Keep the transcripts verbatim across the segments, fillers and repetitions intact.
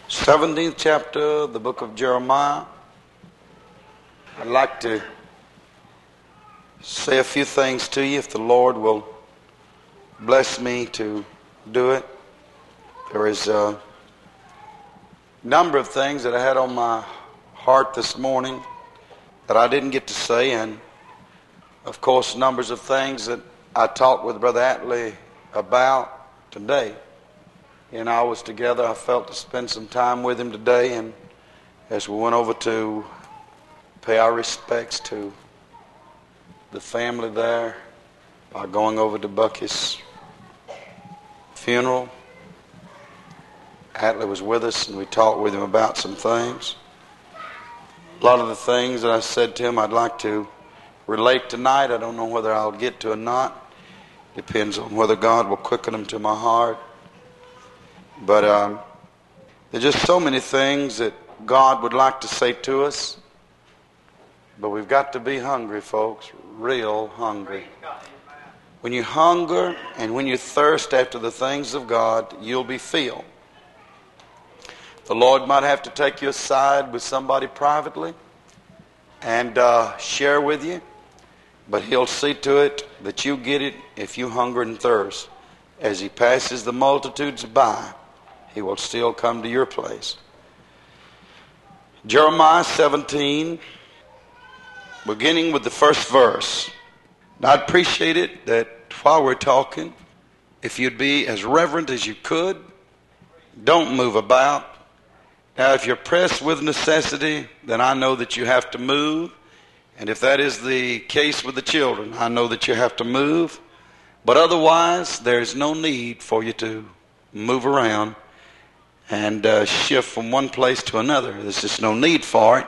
seventeenth chapter of the book of Jeremiah. I'd like to say a few things to you if the Lord will bless me to do it. There is a number of things that I had on my heart this morning that I didn't get to say, and of course numbers of things that I talked with Brother Atlee about today. He and I was together. I felt to spend some time with him today, and as we went over to pay our respects to the family there by going over to Bucky's funeral, Atlee was with us, and we talked with him about some things. A lot of the things that I said to him I'd like to relate tonight. I don't know whether I'll get to or not. Depends on whether God will quicken them to my heart. But um, there's just so many things that God would like to say to us. But we've got to be hungry, folks, real hungry. When you hunger and when you thirst after the things of God, you'll be filled. The Lord might have to take you aside with somebody privately and uh, share with you. But He'll see to it that you get it if you hunger and thirst. As He passes the multitudes by, He will still come to your place. Jeremiah seventeen, beginning with the first verse. Now, I'd appreciate it that while we're talking, if you'd be as reverent as you could, don't move about. Now, if you're pressed with necessity, then I know that you have to move. And if that is the case with the children, I know that you have to move. But otherwise, there's no need for you to move around and uh, shift from one place to another. There's just no need for it.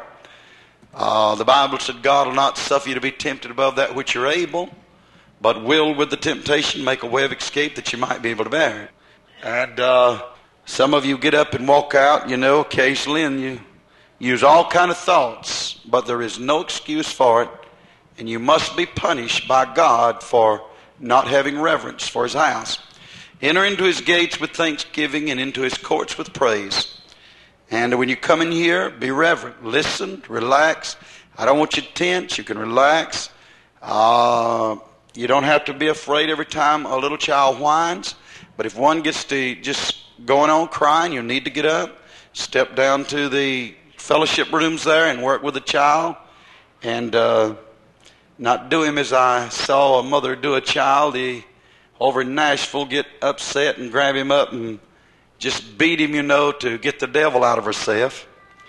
Uh, the Bible said God will not suffer you to be tempted above that which you're able, but will with the temptation make a way of escape that you might be able to bear it. And uh, some of you get up and walk out, you know, occasionally, and you use all kind of thoughts, but there is no excuse for it, and you must be punished by God for not having reverence for His house. Enter into His gates with thanksgiving and into His courts with praise. And when you come in here, be reverent. Listen, relax. I don't want you to tense. You can relax. Uh, you don't have to be afraid every time a little child whines. But if one gets to just going on crying, you'll need to get up, step down to the fellowship rooms there and work with the child. And uh, not do him as I saw a mother do a child. He over in Nashville get upset and grab him up and just beat him, you know, to get the devil out of herself.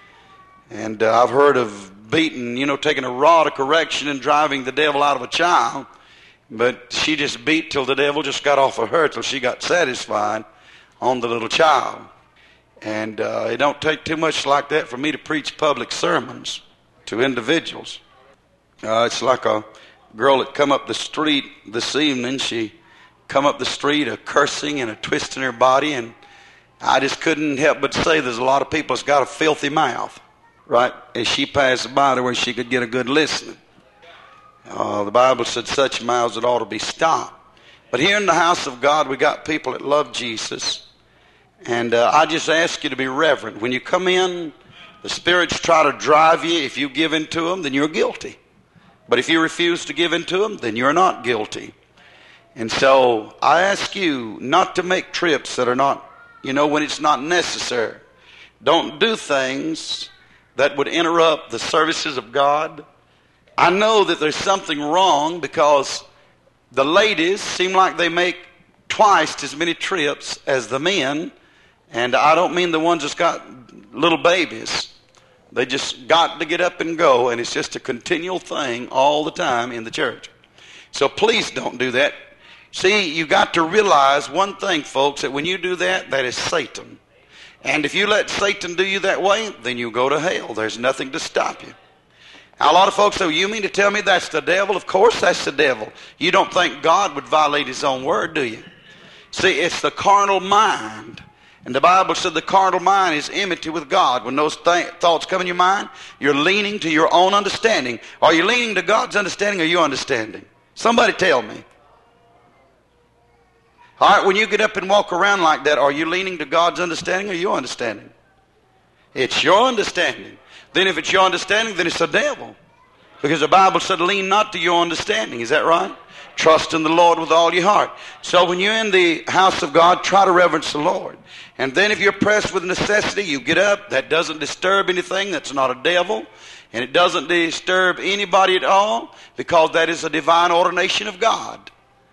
And uh, I've heard of beating, you know, taking a rod of correction and driving the devil out of a child. But she just beat till the devil just got off of her till she got satisfied on the little child. And uh, it don't take too much like that for me to preach public sermons to individuals. Uh, it's like a girl that come up the street this evening. She come up the street a cursing and a twist in her body, and I just couldn't help but say there's a lot of people that's got a filthy mouth, right? As she passed by to where she could get a good listening. Uh, the Bible said such mouths that ought to be stopped. But here in the house of God, we got people that love Jesus. And uh, I just ask you to be reverent. When you come in, the spirits try to drive you. If you give in to them, then you're guilty. But if you refuse to give in to them, then you're not guilty. And so I ask you not to make trips that are not, you know, when it's not necessary. Don't do things that would interrupt the services of God. I know that there's something wrong because the ladies seem like they make twice as many trips as the men. And I don't mean the ones that's got little babies. They just got to get up and go, and it's just a continual thing all the time in the church. So please don't do that. See, you got to realize one thing, folks, that when you do that, that is Satan. And if you let Satan do you that way, then you go to hell. There's nothing to stop you. Now, a lot of folks say, you mean to tell me that's the devil? Of course that's the devil. You don't think God would violate His own word, do you? See, it's the carnal mind. And the Bible said the carnal mind is enmity with God. When those th- thoughts come in your mind, you're leaning to your own understanding. Are you leaning to God's understanding or your understanding? Somebody tell me. All right, when you get up and walk around like that, are you leaning to God's understanding or your understanding? It's your understanding. Then if it's your understanding, then it's the devil. Because the Bible said, lean not to your understanding. Is that right? Trust in the Lord with all your heart. So when you're in the house of God, try to reverence the Lord. And then if you're pressed with necessity, you get up. That doesn't disturb anything. That's not a devil. And it doesn't disturb anybody at all, because that is a divine ordination of God.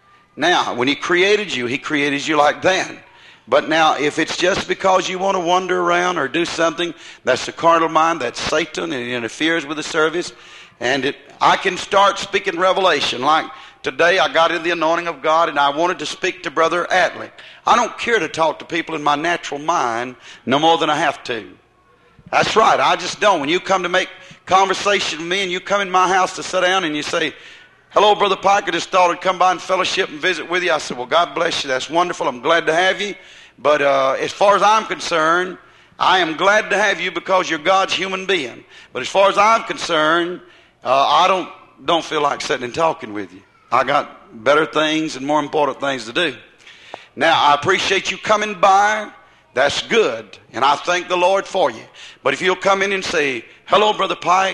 Now, when He created you, He created you like that. But now, if it's just because you want to wander around or do something, that's the carnal mind, that's Satan, and it interferes with the service. And it, I can start speaking revelation. Like today, I got in the anointing of God, and I wanted to speak to Brother Atlee. I don't care to talk to people in my natural mind no more than I have to. That's right, I just don't. When you come to make conversation with me, and you come in my house to sit down, and you say, hello, Brother Pike, I just thought I'd come by and fellowship and visit with you. I said, well, God bless you. That's wonderful. I'm glad to have you. But uh, as far as I'm concerned, I am glad to have you because you're God's human being. But as far as I'm concerned, uh, I don't don't feel like sitting and talking with you. I got better things and more important things to do. Now, I appreciate you coming by. That's good. And I thank the Lord for you. But if you'll come in and say, hello, Brother Pike,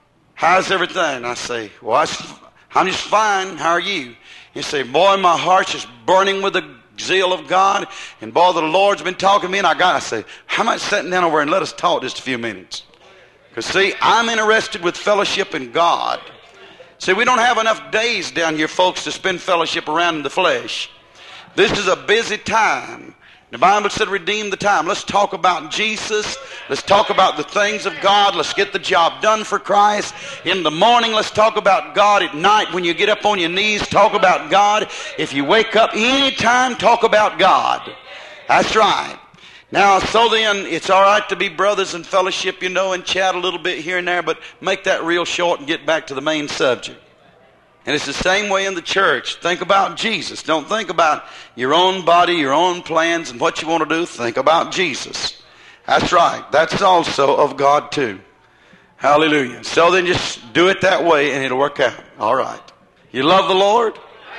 how's everything? I say, well, I'm just fine. How are you? You say, boy, my heart's just burning with the zeal of God. And boy, the Lord's been talking to me. And I got, I say, how about sitting down over and let us talk just a few minutes? Because see, I'm interested with fellowship in God. See, we don't have enough days down here, folks, to spend fellowship around in the flesh. This is a busy time. The Bible said, redeem the time. Let's talk about Jesus. Let's talk about the things of God. Let's get the job done for Christ. In the morning, let's talk about God. At night, when you get up on your knees, talk about God. If you wake up anytime, talk about God. That's right. Now, so then, it's all right to be brothers in fellowship, you know, and chat a little bit here and there, but make that real short and get back to the main subject. And it's the same way in the church. Think about Jesus. Don't think about your own body, your own plans, and what you want to do. Think about Jesus. That's right. That's also of God too. Hallelujah. So then just do it that way and it'll work out. All right. You love the Lord?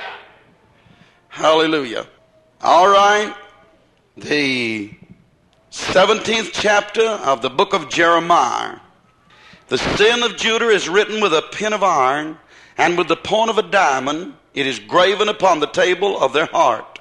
Hallelujah. All right. The seventeenth chapter of the book of Jeremiah. The sin of Judah is written with a pen of iron, and with the point of a diamond it is graven upon the table of their heart,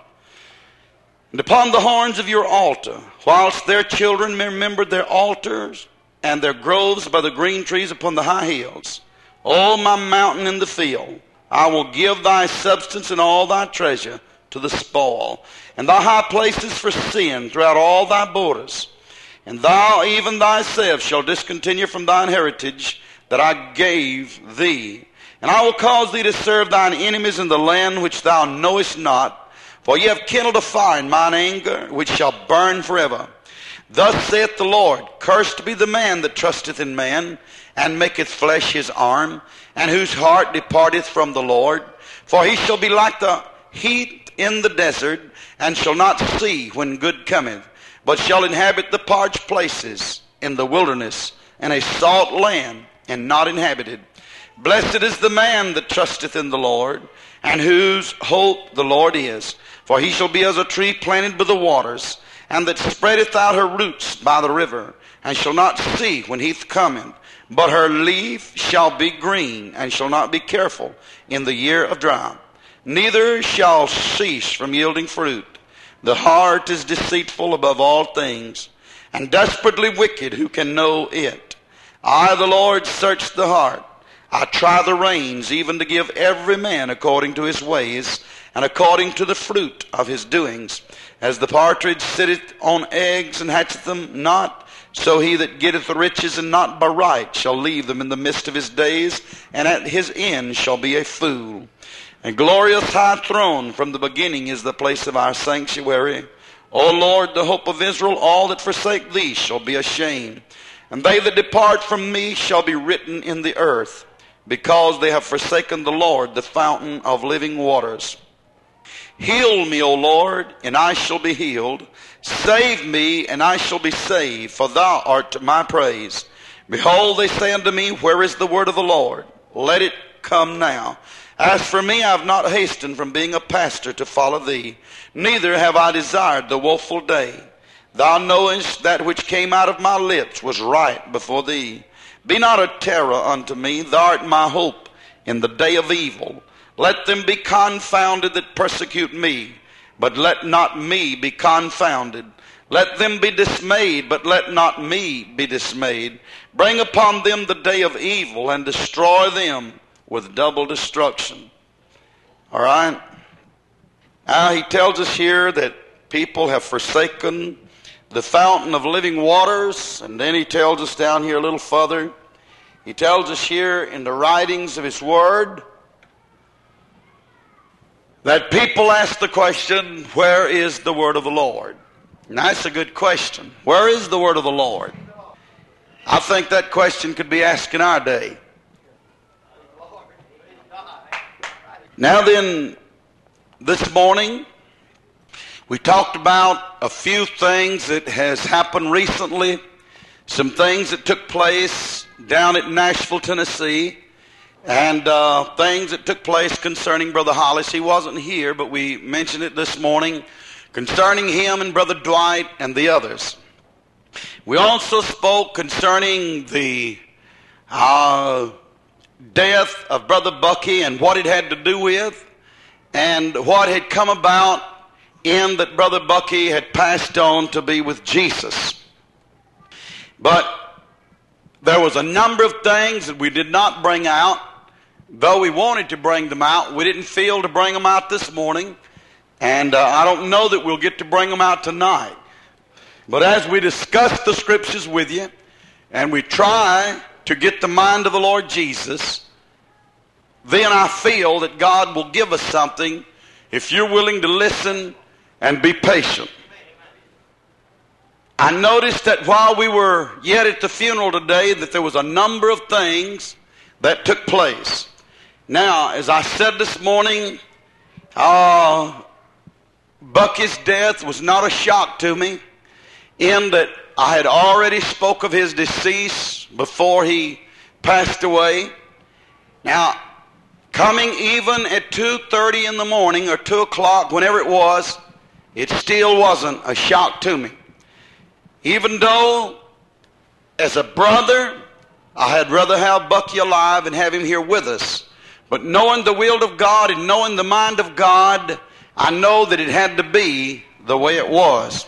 and upon the horns of your altar, whilst their children remembered their altars and their groves by the green trees upon the high hills. O my mountain in the field, I will give thy substance and all thy treasure to the spoil, and thy high places for sin throughout all thy borders. And thou even thyself shall discontinue from thine heritage that I gave thee. And I will cause thee to serve thine enemies in the land which thou knowest not. For ye have kindled a fire in mine anger, which shall burn forever. Thus saith the Lord, cursed be the man that trusteth in man, and maketh flesh his arm, and whose heart departeth from the Lord. For he shall be like the heat in the desert, and shall not see when good cometh, but shall inhabit the parched places in the wilderness, and a salt land, and not inhabited. Blessed is the man that trusteth in the Lord, and whose hope the Lord is. For he shall be as a tree planted by the waters, and that spreadeth out her roots by the river, and shall not see when heath cometh, but her leaf shall be green, and shall not be careful in the year of drought. Neither shall cease from yielding fruit. The heart is deceitful above all things, and desperately wicked, who can know it? I, the Lord, search the heart. I try the reins, even to give every man according to his ways, and according to the fruit of his doings. As the partridge sitteth on eggs and hatcheth them not, so he that getteth riches and not by right shall leave them in the midst of his days, and at his end shall be a fool. A glorious high throne from the beginning is the place of our sanctuary. O Lord, the hope of Israel, all that forsake thee shall be ashamed. And they that depart from me shall be written in the earth, because they have forsaken the Lord, the fountain of living waters. Heal me, O Lord, and I shall be healed. Save me, and I shall be saved, for thou art my praise. Behold, they say unto me, where is the word of the Lord? Let it come now. As for me, I have not hastened from being a pastor to follow thee, neither have I desired the woeful day. Thou knowest that which came out of my lips was right before thee. Be not a terror unto me, thou art my hope in the day of evil. Let them be confounded that persecute me, but let not me be confounded. Let them be dismayed, but let not me be dismayed. Bring upon them the day of evil, and destroy them with double destruction. All right? Now he tells us here that people have forsaken the fountain of living waters, and then he tells us down here a little further, he tells us here in the writings of his word that people ask the question, where is the word of the Lord? And that's a good question. Where is the word of the Lord? I think that question could be asked in our day. Now then, this morning, we talked about a few things that has happened recently, some things that took place down at Nashville, Tennessee, and uh, things that took place concerning Brother Hollis. He wasn't here, but we mentioned it this morning concerning him and Brother Dwight and the others. We also spoke concerning the uh, death of Brother Bucky and what it had to do with, and what had come about in that Brother Bucky had passed on to be with Jesus. But there was a number of things that we did not bring out. Though we wanted to bring them out, we didn't feel to bring them out this morning. And uh, I don't know that we'll get to bring them out tonight. But as we discuss the scriptures with you, and we try to get the mind of the Lord Jesus, then I feel that God will give us something if you're willing to listen and be patient. I noticed that while we were yet at the funeral today, that there was a number of things that took place. Now, as I said this morning, uh, Bucky's death was not a shock to me, in that I had already spoke of his decease before he passed away. Now, coming even at two thirty in the morning or two o'clock, whenever it was, it still wasn't a shock to me. Even though, as a brother, I had rather have Bucky alive and have him here with us. But knowing the will of God and knowing the mind of God, I know that it had to be the way it was.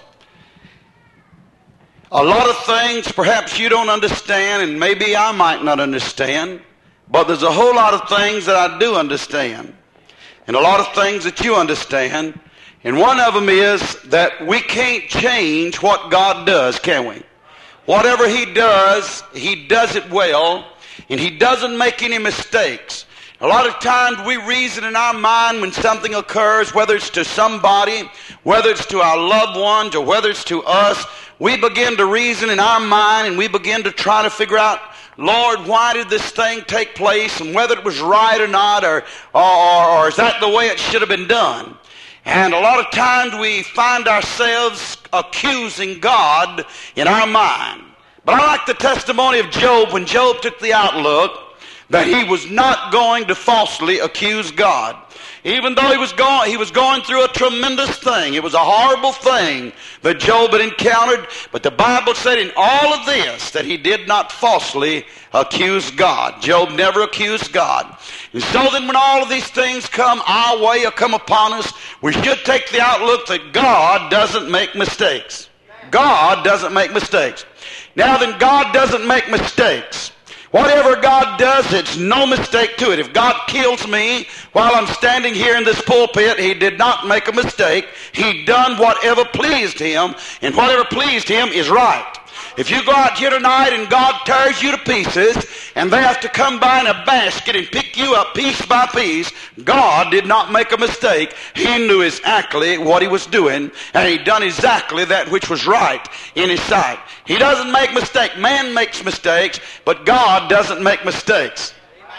A lot of things perhaps you don't understand, and maybe I might not understand, but there's a whole lot of things that I do understand, and a lot of things that you understand. And one of them is that we can't change what God does, can we? Whatever he does, he does it well, and he doesn't make any mistakes. A lot of times we reason in our mind when something occurs, whether it's to somebody, whether it's to our loved ones, or whether it's to us, we begin to reason in our mind, and we begin to try to figure out, Lord, why did this thing take place, and whether it was right or not, or, or, or is that the way it should have been done? And a lot of times we find ourselves accusing God in our mind. But I like the testimony of Job when Job took the outlook that he was not going to falsely accuse God. Even though he was going, he was going through a tremendous thing. It was a horrible thing that Job had encountered. But the Bible said in all of this that he did not falsely accuse God. Job never accused God. And so then when all of these things come our way or come upon us, we should take the outlook that God doesn't make mistakes. God doesn't make mistakes. Now then, God doesn't make mistakes. Whatever God does, it's no mistake to it. If God kills me while I'm standing here in this pulpit, he did not make a mistake. He done whatever pleased him, and whatever pleased him is right. If you go out here tonight and God tears you to pieces, and they have to come by in a basket and pick you up piece by piece, God did not make a mistake. He knew exactly what he was doing, and he done exactly that which was right in his sight. He doesn't make mistakes. Man makes mistakes, but God doesn't make mistakes.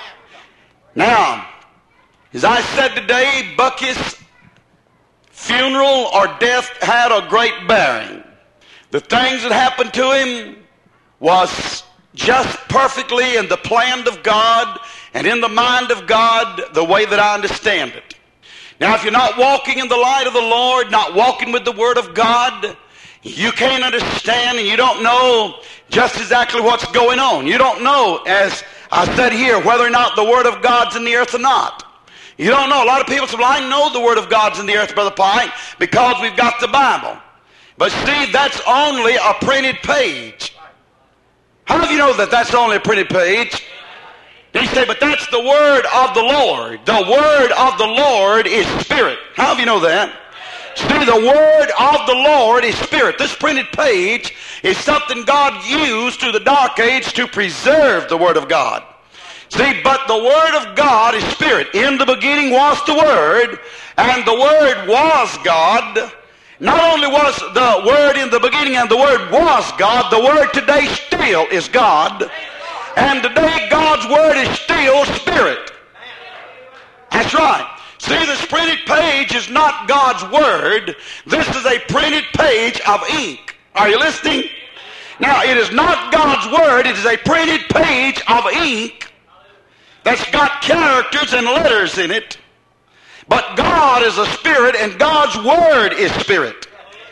Now, as I said today, Bucky's funeral or death had a great bearing. The things that happened to him was just perfectly in the plan of God and in the mind of God the way that I understand it. Now, if you're not walking in the light of the Lord, not walking with the Word of God, You can't understand and you don't know just exactly what's going on. You don't know, as I said here, whether or not the Word of God's in the earth or not. You don't know. A lot of people say, well, I know the Word of God's in the earth, Brother Pike, because we've got the Bible. But see, that's only a printed page. How do you know that that's only a printed page? They say, but that's the Word of the Lord. The Word of the Lord is Spirit. How do you know that? See, the Word of the Lord is Spirit. This printed page is something God used through the dark age to preserve the Word of God. See, but the Word of God is Spirit. In the beginning was the Word, and the Word was God. Not only was the Word in the beginning and the Word was God, the Word today still is God. And today God's Word is still Spirit. That's right. See, this printed page is not God's Word. This is a printed page of ink. Are you listening? Now, it is not God's Word. It is a printed page of ink that's got characters and letters in it. But God is a Spirit, and God's Word is Spirit.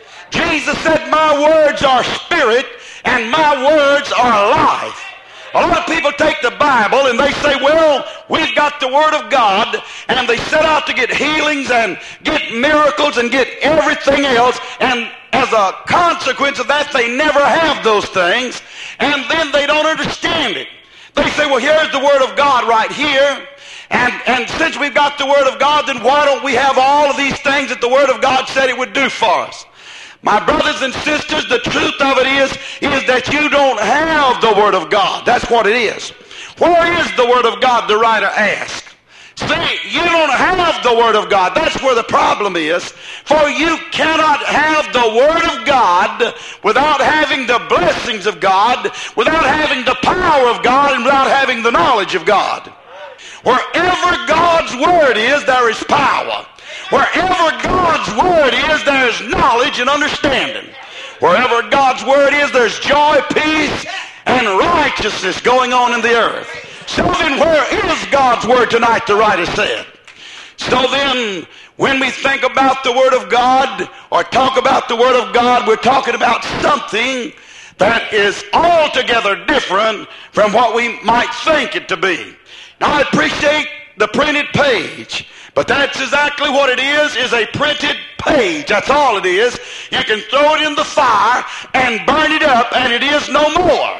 Jesus said, my words are Spirit, and my words are life. A lot of people take the Bible and they say, well, we've got the Word of God, and they set out to get healings and get miracles and get everything else, and as a consequence of that, they never have those things, and then they don't understand it. They say, well, here's the Word of God right here, and, and since we've got the Word of God, then why don't we have all of these things that the Word of God said it would do for us? My brothers and sisters, the truth of it is, is that you don't have the Word of God. That's what it is. Where is the Word of God, the writer asked. See, you don't have the Word of God. That's where the problem is. For you cannot have the Word of God without having the blessings of God, without having the power of God, and without having the knowledge of God. Wherever God's Word is, there is power. Wherever God's Word is, there's knowledge and understanding. Wherever God's Word is, there's joy, peace, and righteousness going on in the earth. So then, where is God's Word tonight, the writer said? So then, when we think about the Word of God, or talk about the Word of God, we're talking about something that is altogether different from what we might think it to be. Now, I appreciate the printed page, but that's exactly what it is, is a printed page. That's all it is. You can throw it in the fire and burn it up, and it is no more.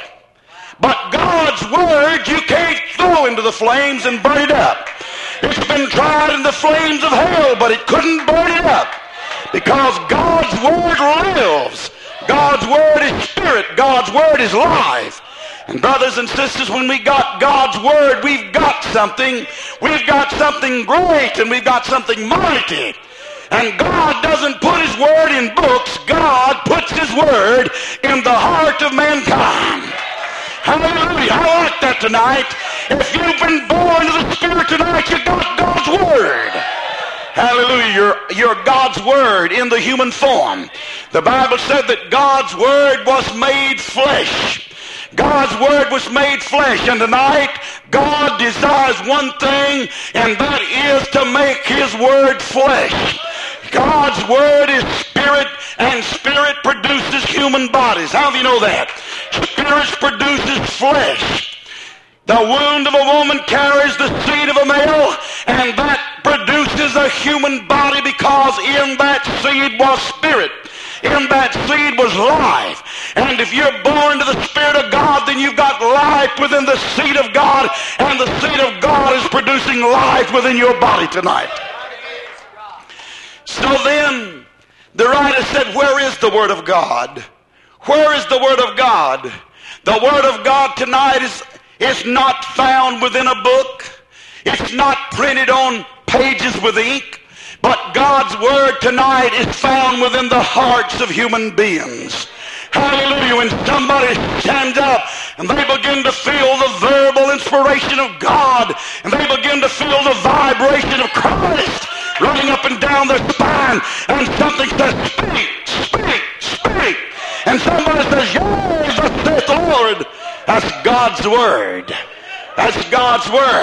But God's Word you can't throw into the flames and burn it up. It's been tried in the flames of hell, but it couldn't burn it up, because God's Word lives. God's Word is Spirit. God's Word is life. And brothers and sisters, when we got God's Word, we've got something. We've got something great, and we've got something mighty. And God doesn't put His Word in books. God puts His Word in the heart of mankind. Hallelujah. I like that tonight. If you've been born of the Spirit tonight, you got God's Word. Hallelujah. You're, you're God's Word in the human form. The Bible said that God's Word was made flesh. God's Word was made flesh, and tonight God desires one thing, and that is to make His Word flesh. God's Word is Spirit, and Spirit produces human bodies. How do you know that? Spirit produces flesh. The womb of a woman carries the seed of a male, and that produces a human body, because in that seed was Spirit. In that seed was life. And if you're born to the Spirit of God, then you've got life within the seed of God, and the seed of God is producing life within your body tonight. So then, the writer said, where is the Word of God? Where is the Word of God? The Word of God tonight is, is not found within a book. It's not printed on pages with ink. But God's Word tonight is found within the hearts of human beings. Hallelujah. When somebody stands up and they begin to feel the verbal inspiration of God, and they begin to feel the vibration of Christ running up and down their spine, and something says, speak, speak, speak. And somebody says, yes, thus saith the Lord. That's God's Word. That's God's Word.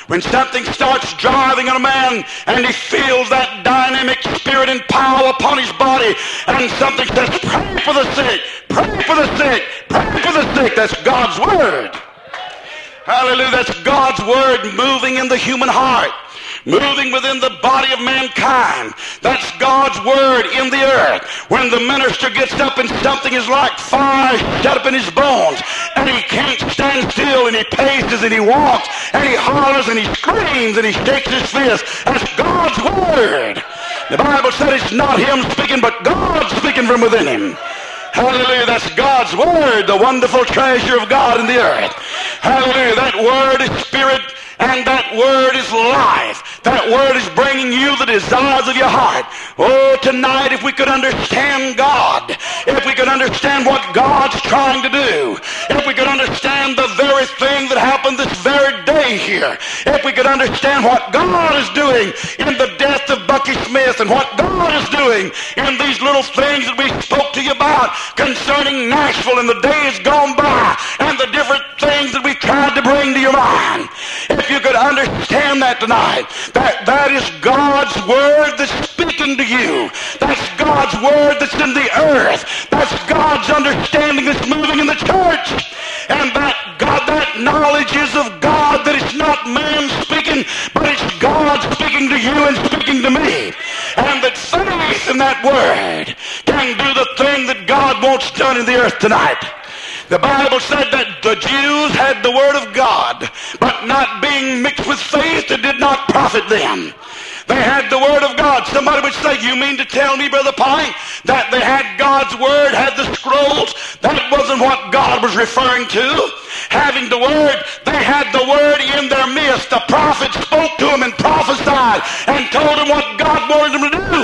When something starts driving on a man and he feels that dynamic spirit and power upon his body, and something says, pray for the sick, pray for the sick, pray for the sick. That's God's word. Hallelujah. That's God's word moving in the human heart, moving within the body of mankind. That's God's word in the earth. When the minister gets up and something is like fire shut up in his bones, and he can't stand still, and he paces and he walks and he hollers and he screams and he shakes his fist, that's God's word. The Bible said it's not him speaking, but God speaking from within him. Hallelujah, that's God's word, the wonderful treasure of God in the earth. Hallelujah, that word is spirit, and that word is life. That word is bringing you the desires of your heart. Oh, tonight, if we could understand God, if we could understand what God's trying to do, if we could understand the very thing that happened this very day here, if we could understand what God is doing in the death of Bucky Smith, and what God is doing in these little things that we spoke to you about concerning Nashville in the days gone by, and the different things that we tried to bring to your mind. If you could understand that tonight, that that is God's word that's speaking to you. That's God's word that's in the earth. That's God's understanding that's moving in the church. And that God, that knowledge is of God, that it's not man speaking, but it's God speaking to you and speaking to me. And that faith in that word can do the thing that God wants done in the earth tonight. The Bible said that the Jews had the word of God, but not being mixed with faith, it did not profit them. They had the word of God. Somebody would say, you mean to tell me, Brother Pine, that they had God's word, had the scrolls? That wasn't what God was referring to. Having the word, they had the word in their midst. The prophet spoke to them and prophesied and told them what God wanted them to do.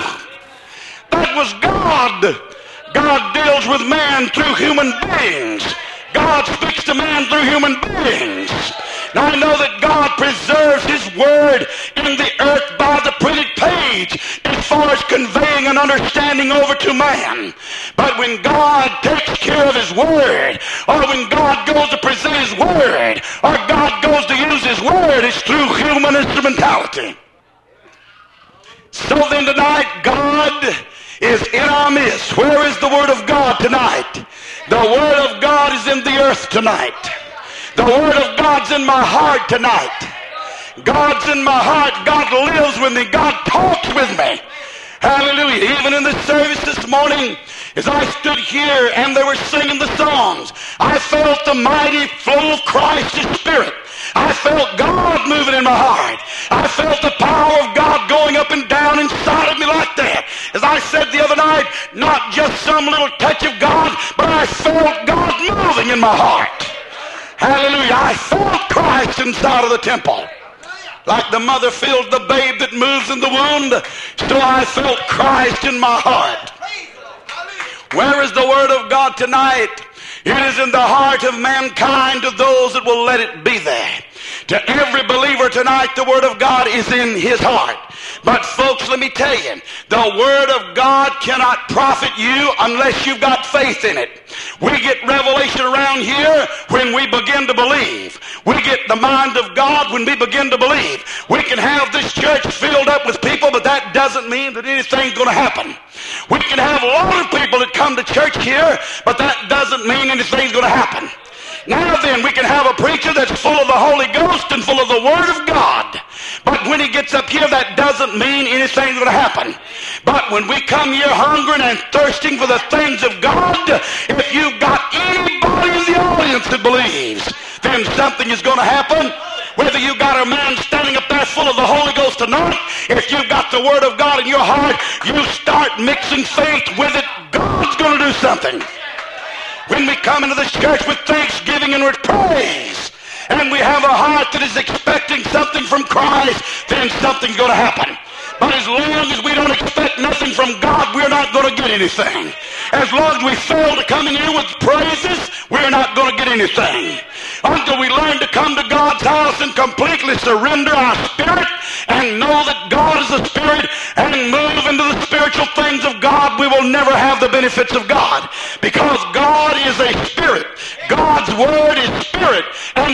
That was God. God deals with man through human beings. God speaks to man through human beings. Now I know that God preserves his word in the earth by the printed page as far as conveying an understanding over to man. But when God takes care of his word, or when God goes to present his word, or God goes to use his word, it's through human instrumentality. So then tonight, God is in our midst. Where is the word of God tonight? The word of God is in the earth tonight. The word of God's in my heart tonight. God's in my heart. God lives with me. God talks with me. Hallelujah. Even in the service this morning, as I stood here and they were singing the songs, I felt the mighty flow of Christ's Spirit. I felt God moving in my heart. I felt the power of God going up and down inside of me like that. As I said the other night, not just some little touch of God, but I felt God moving in my heart. Hallelujah. I felt Christ inside of the temple. Like the mother feels the babe that moves in the womb, so I felt Christ in my heart. Where is the word of God tonight? It is in the heart of mankind, to those that will let it be there. To every believer tonight, the word of God is in his heart. But folks, let me tell you, the word of God cannot profit you unless you've got faith in it. We get revelation around here when we begin to believe. We get the mind of God when we begin to believe. We can have this church filled up with people, but that doesn't mean that anything's going to happen. We can have a lot of people that come to church here, but that doesn't mean anything's going to happen. Now then, we can have a preacher that's full of the Holy Ghost and full of the Word of God. But when he gets up here, that doesn't mean anything's going to happen. But when we come here hungering and thirsting for the things of God, if you've got anybody in the audience that believes, then something is going to happen. Whether you've got a man standing up there full of the Holy Ghost or not, if you've got the Word of God in your heart, you start mixing faith with it, God's going to do something. When we come into this church with thanksgiving and with praise, and we have a heart that is expecting something from Christ, then something's going to happen. But as long as we don't expect nothing from God, we're not going to get anything. As long as we fail to come in here with praises, we're not going to get anything. Until we learn to come to God's house and completely surrender our spirit and know that God is a spirit and move into the spiritual things of God, we will never have the benefits of God. Because God is a spirit. God's word is spirit. And for that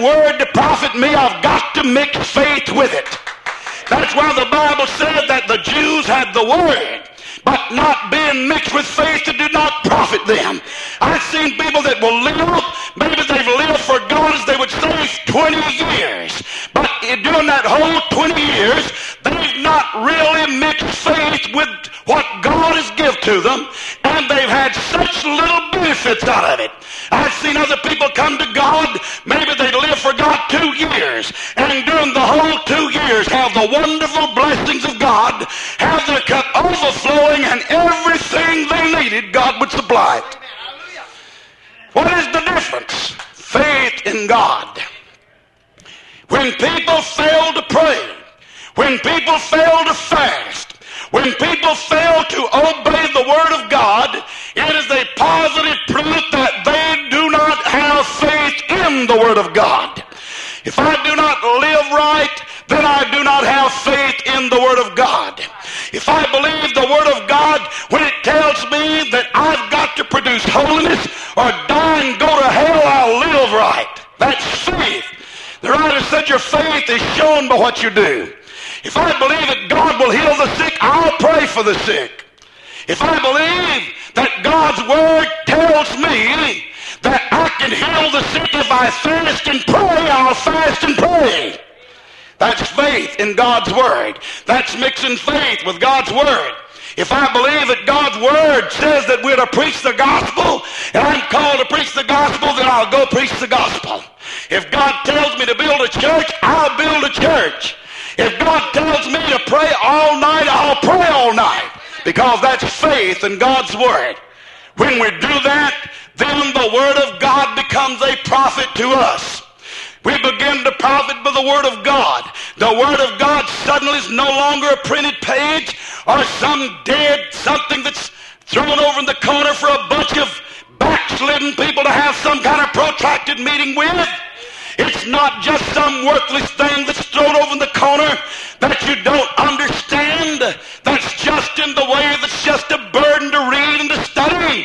word to profit me, I've got to mix faith with it. That's why the Bible said that the Jews had the word, but not being mixed with faith, it did not profit them. I've seen people that will live, maybe they've lived for God as they would say twenty years, but during that whole twenty years, they've not really mixed faith with what God has given to them, and they've had such little benefits out of it. I've seen other people come to God, maybe they live for God two years, and during the whole two years have the wonderful blessings of God, have their cup overflowing, and everything they needed, God would supply it. What is the difference? Faith in God. When people fail to pray, when people fail to fast, when people fail to obey the Word of God, it is a positive proof that they do not have faith in the Word of God. If I do not live right, then I do not have faith in the Word of God. If I believe the Word of God when it tells me that I've got to produce holiness or die and go to hell, I'll live right. That's faith. The writer said your faith is shown by what you do. If I believe that God will heal the sick, I'll pray for the sick. If I believe that God's Word tells me that I can heal the sick if I fast and pray, I'll fast and pray. That's faith in God's Word. That's mixing faith with God's Word. If I believe that God's Word says that we're to preach the gospel, and I'm called to preach the gospel, then I'll go preach the gospel. If God tells me to build a church, I'll build a church. If God tells me to pray all night, I'll pray all night, because that's faith in God's Word. When we do that, then the Word of God becomes a profit to us. We begin to profit by the Word of God. The Word of God suddenly is no longer a printed page or some dead something that's thrown over in the corner for a bunch of backslidden people to have some kind of protracted meeting with. It's not just some worthless thing that's thrown over in the corner that you don't understand, that's just in the way, that's just a burden to read and to study.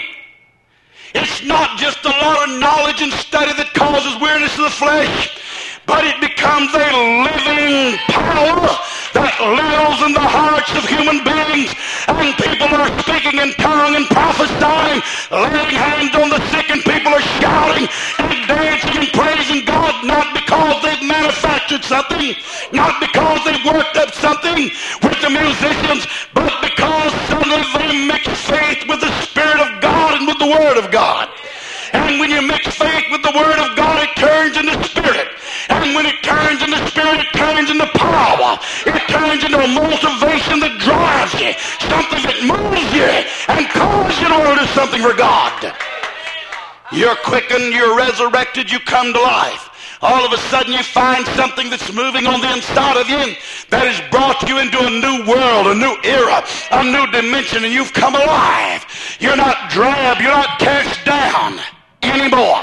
It's not just a lot of knowledge and study that causes weariness of the flesh, but it becomes a living power that lives in the hearts of human beings, and people are speaking in tongue and prophesying, laying hands on the sick, and people are shouting and dancing and praising God, not because they've manufactured something, not because they've worked up something with the musicians, but because suddenly they mix faith with the Spirit of God and with the Word of God. And when you mix faith with the Word of God, it turns into Spirit. And when it turns into Spirit, it turns into power. It turns into a motivation that drives you, something that moves you and calls you to order something for God. You're quickened, you're resurrected, you come to life. All of a sudden you find something that's moving on the inside of you that has brought you into a new world, a new era, a new dimension, and you've come alive. You're not drab, you're not cast down anymore.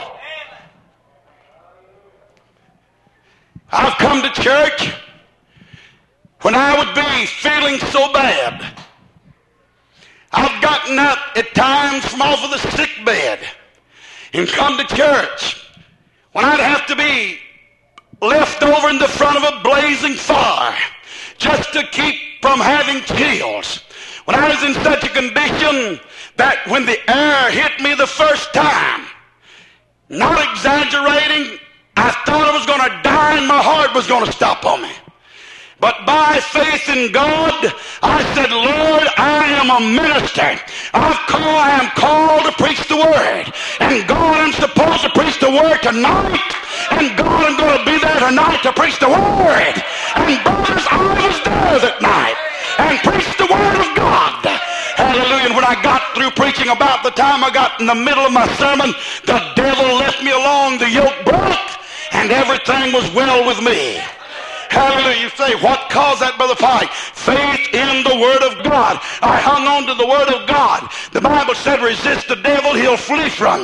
I've come to church when I would be feeling so bad. I've gotten up at times from off of the sick bed and come to church when I'd have to be left over in the front of a blazing fire just to keep from having chills. When I was in such a condition that when the air hit me the first time, not exaggerating, I thought I was going to die and my heart was going to stop on me. But by faith in God, I said, Lord, I am a minister. I've called, I am called to preach the Word. And God, I'm supposed to preach the Word tonight. And God, I'm going to be there tonight to preach the Word. And brothers, I was there that night and preached the Word of God. Hallelujah. And when I got through preaching, about the time I got in the middle of my sermon, the devil left me alone, the yoke broke, and everything was well with me. Hallelujah. You say, what caused that, Brother Pike? Faith in the Word of God. I hung on to the Word of God. The Bible said, resist the devil, he'll flee from you.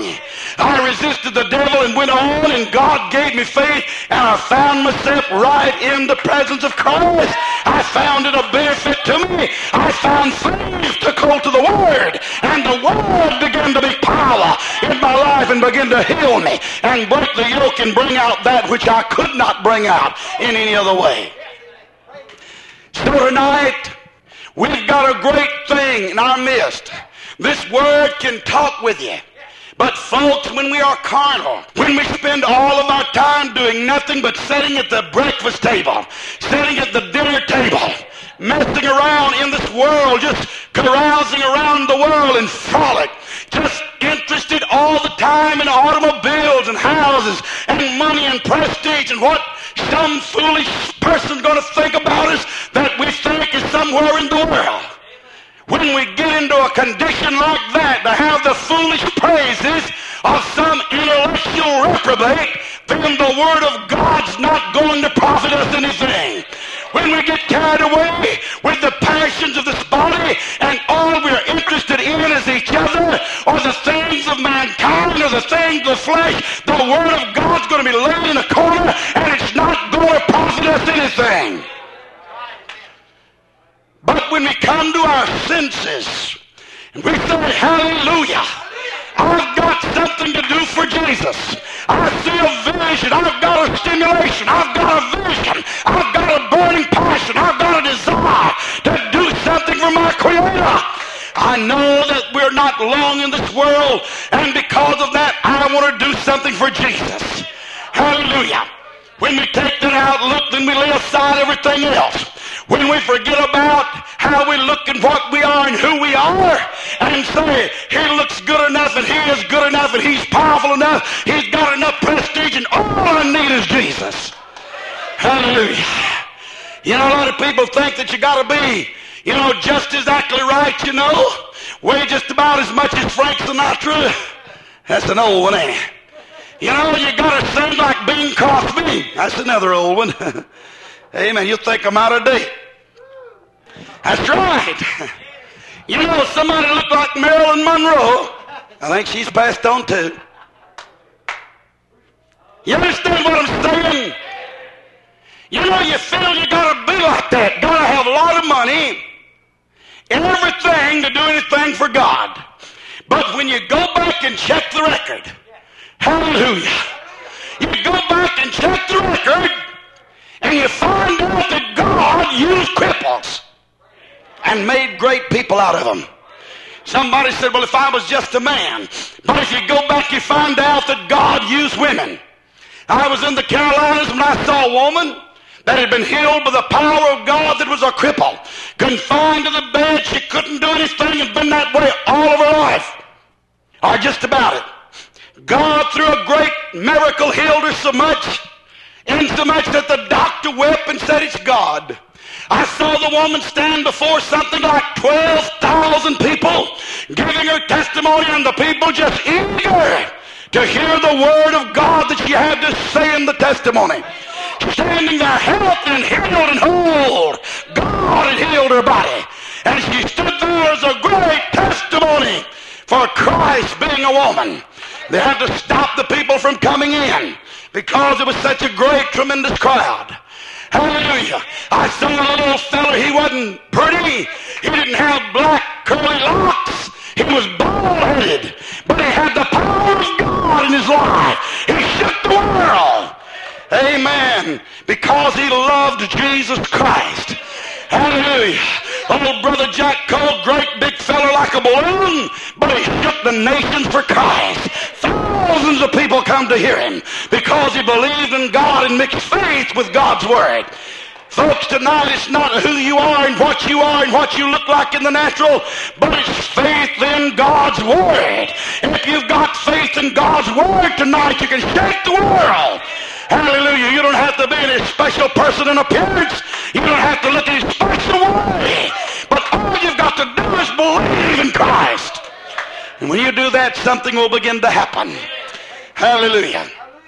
I resisted the devil and went on, and God gave me faith, and I found myself right in the presence of Christ. I found it a benefit to me. I found faith to go to the Word, and the Word began to be power in my life and began to heal me and break the yoke and bring out that which I could not bring out in any other way. So tonight, we've got a great thing in our midst. This Word can talk with you. But folks, when we are carnal, when we spend all of our time doing nothing but sitting at the breakfast table, sitting at the dinner table, messing around in this world, just carousing around the world in frolic, just interested all the time in automobiles and houses and money and prestige and what some foolish person's going to think about us that we think is somewhere in the world. When we get into a condition like that, to have the foolish praises of some intellectual reprobate, then the Word of God's not going to profit us anything. When we get carried away with the passions of this body and all we're interested in is each other or the things of mankind or the things of the flesh, the Word of God's going to be laid in a corner and it's not going to profit us anything. But when we come to our senses and we say, hallelujah, I've got something to do for Jesus. I see a vision. I've got a stimulation. I've got a vision. I've got a burning passion. I've got a desire to do something for my Creator. I know that we're not long in this world, and because of that, I want to do something for Jesus. Hallelujah. When we take that outlook, then we lay aside everything else. When we forget about how we look and what we are and who we are, and say, he looks good enough and he is good enough and he's powerful enough, he's got enough prestige, and all I need is Jesus. Hallelujah. You know, a lot of people think that you got to be, you know, just exactly right, you know, weigh just about as much as Frank Sinatra. That's an old one, eh? You know, you got to sing like Bing Crosby. That's another old one. Amen. You think I'm out of date. That's right. You know, somebody looked like Marilyn Monroe. I think she's passed on too. You understand what I'm saying? You know, you feel you got to be like that. Got to have a lot of money and everything to do anything for God. But when you go back and check the record, hallelujah, you go back and check the record, and you find out that God used cripples and made great people out of them. Somebody said, well, if I was just a man. But if you go back, you find out that God used women. I was in the Carolinas when I saw a woman that had been healed by the power of God that was a cripple. Confined to the bed, she couldn't do anything and been that way all of her life. Or just about it. God, through a great miracle, healed her so much, insomuch that the doctor wept and said, it's God. I saw the woman stand before something like twelve thousand people, giving her testimony, and the people just eager to hear the word of God that she had to say in the testimony. Standing there healthy and healed and whole. God had healed her body. And she stood there as a great testimony for Christ being a woman. They had to stop the people from coming in because it was such a great, tremendous crowd. Hallelujah. I saw a little fellow, he wasn't pretty. He didn't have black curly locks. He was bald-headed. But he had the power of God in his life. He shook the world. Amen. Because he loved Jesus Christ. Hallelujah. Old Brother Jack Cole, great big fellow like a balloon, but he shook the nations for Christ. Thousands of people come to hear him because he believed in God and mixed faith with God's Word. Folks, tonight it's not who you are and what you are and what you look like in the natural, but it's faith in God's Word. And if you've got faith in God's Word tonight, you can shake the world. Hallelujah. You don't have to be any special person in appearance. You don't have to look any special way. But all you've got to do is believe in Christ. And when you do that, something will begin to happen. Hallelujah.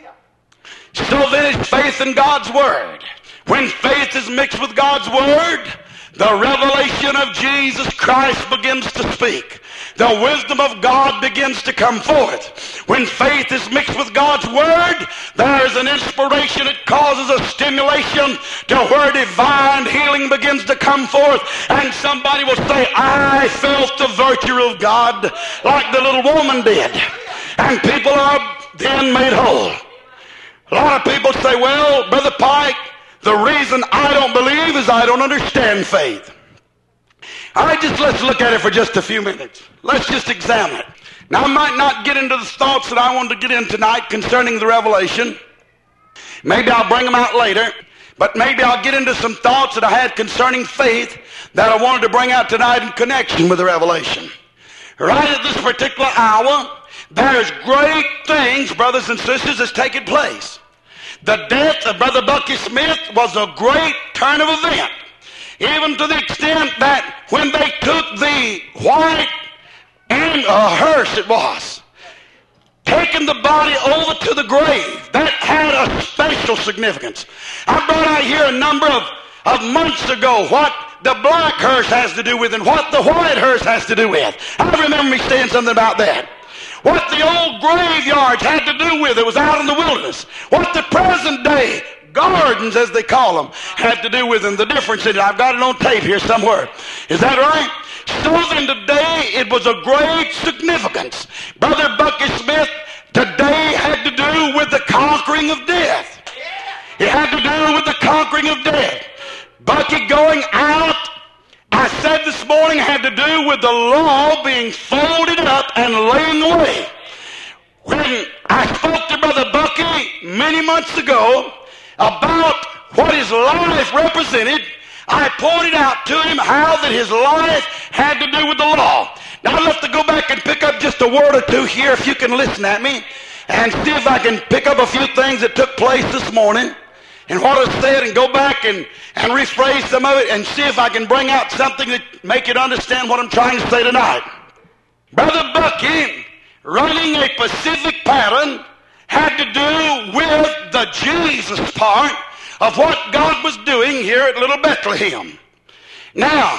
So then it's faith in God's Word. When faith is mixed with God's Word, the revelation of Jesus Christ begins to speak. the wisdom of God begins to come forth. When faith is mixed with God's word, there is an inspiration. It causes a stimulation to where divine healing begins to come forth. And somebody will say, I felt the virtue of God like the little woman did. And people are then made whole. A lot of people say, well, Brother Pike, the reason I don't believe is I don't understand faith. All right, just let's look at it for just a few minutes. Let's just examine it. Now, I might not get into the thoughts that I wanted to get in tonight concerning the revelation. Maybe I'll bring them out later. But maybe I'll get into some thoughts that I had concerning faith that I wanted to bring out tonight in connection with the revelation. Right at this particular hour, there's great things, brothers and sisters, that's taken place. The death of Brother Bucky Smith was a great turn of event. Even to the extent that when they took the white and a hearse it was, taking the body over to the grave, that had a special significance. I brought out here a number of, of months ago what the black hearse has to do with and what the white hearse has to do with. I remember me saying something about that. What the old graveyards had to do with, it was out in the wilderness. What the present day gardens, as they call them, had to do with, and the difference in it. I've got it on tape here somewhere. Is that right? So then today, it was a great significance. Brother Bucky Smith today had to do with the conquering of death. It had to do with the conquering of death. Bucky going out, I said this morning, had to do with the law being folded up and laying away. When I spoke to Brother Bucky many months ago about what his life represented, I pointed out to him how that his life had to do with the law. Now I'd love to go back and pick up just a word or two here, if you can listen at me, and see if I can pick up a few things that took place this morning and what I said, and go back and, and rephrase some of it and see if I can bring out something that make it understand what I'm trying to say tonight. Brother Bucky, running a Pacific pattern, had to do with the Jesus part of what God was doing here at Little Bethlehem. Now,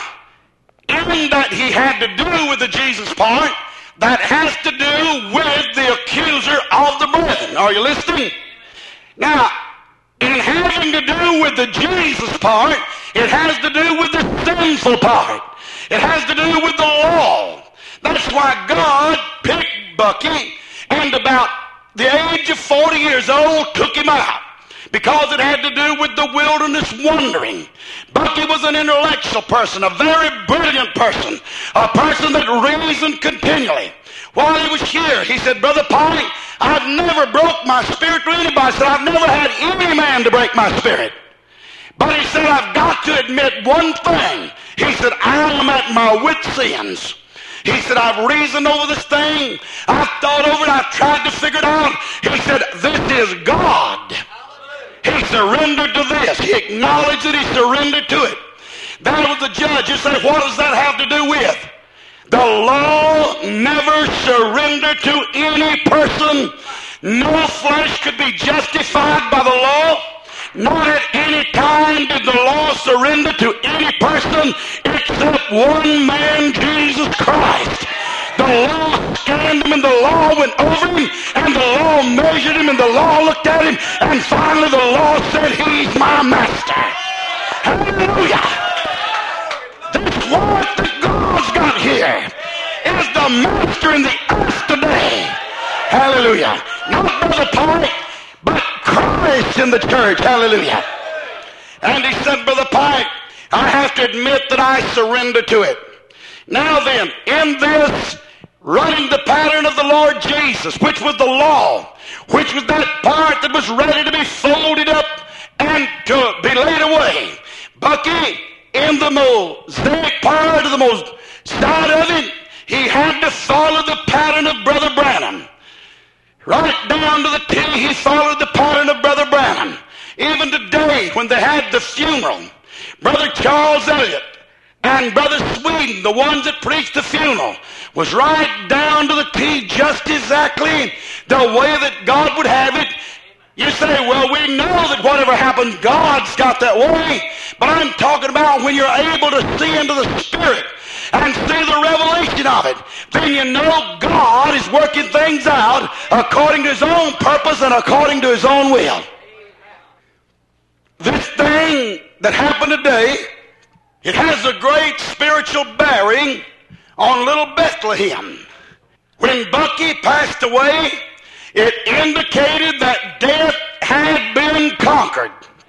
in that he had to do with the Jesus part, that has to do with the accuser of the brethren. Are you listening? Now, in having to do with the Jesus part, it has to do with the sinful part. It has to do with the law. That's why God picked Bucky, and about the age of forty years old took him out, because it had to do with the wilderness wandering. Bucky was an intellectual person, a very brilliant person, a person that reasoned continually. While he was here, he said, Brother Pike, I've never broke my spirit to anybody. He said, I've never had any man to break my spirit. But he said, I've got to admit one thing. He said, I am at my wit's ends. He said, I've reasoned over this thing. I've thought over it. I've tried to figure it out. He said, this is God. He surrendered to this. He acknowledged it. He surrendered to it. That was the judge. You say, what does that have to do with? The law never surrendered to any person. No flesh could be justified by the law. Not at any time did the law surrender to any person except one man, Jesus Christ. The law scanned him and the law went over him, and the law measured him and the law looked at him, and finally the law said, he's my master. Hallelujah. This word that God's got here is the master in the earth today. Hallelujah. Not Brother Pike, but Christ in the church. Hallelujah. And he said, Brother Pike, I have to admit that I surrender to it. Now then, in this, running the pattern of the Lord Jesus, which was the law, which was that part that was ready to be folded up and to be laid away, Bucky, in the Mosaic part of the most side of it, he had to follow the pattern of Brother Branham. Right down to the T, he followed the pattern of Brother Branham. Even today, when they had the funeral, Brother Charles Elliott and Brother Sweden, the ones that preached the funeral, was right down to the T, just exactly the way that God would have it. You say, well, we know that whatever happens, God's got that way. But I'm talking about when you're able to see into the Spirit and see the revelation of it, then you know God is working things out according to his own purpose and according to his own will. This thing that happened today, it has a great spiritual bearing on little Bethlehem. When Bucky passed away, it indicated that death had been conquered.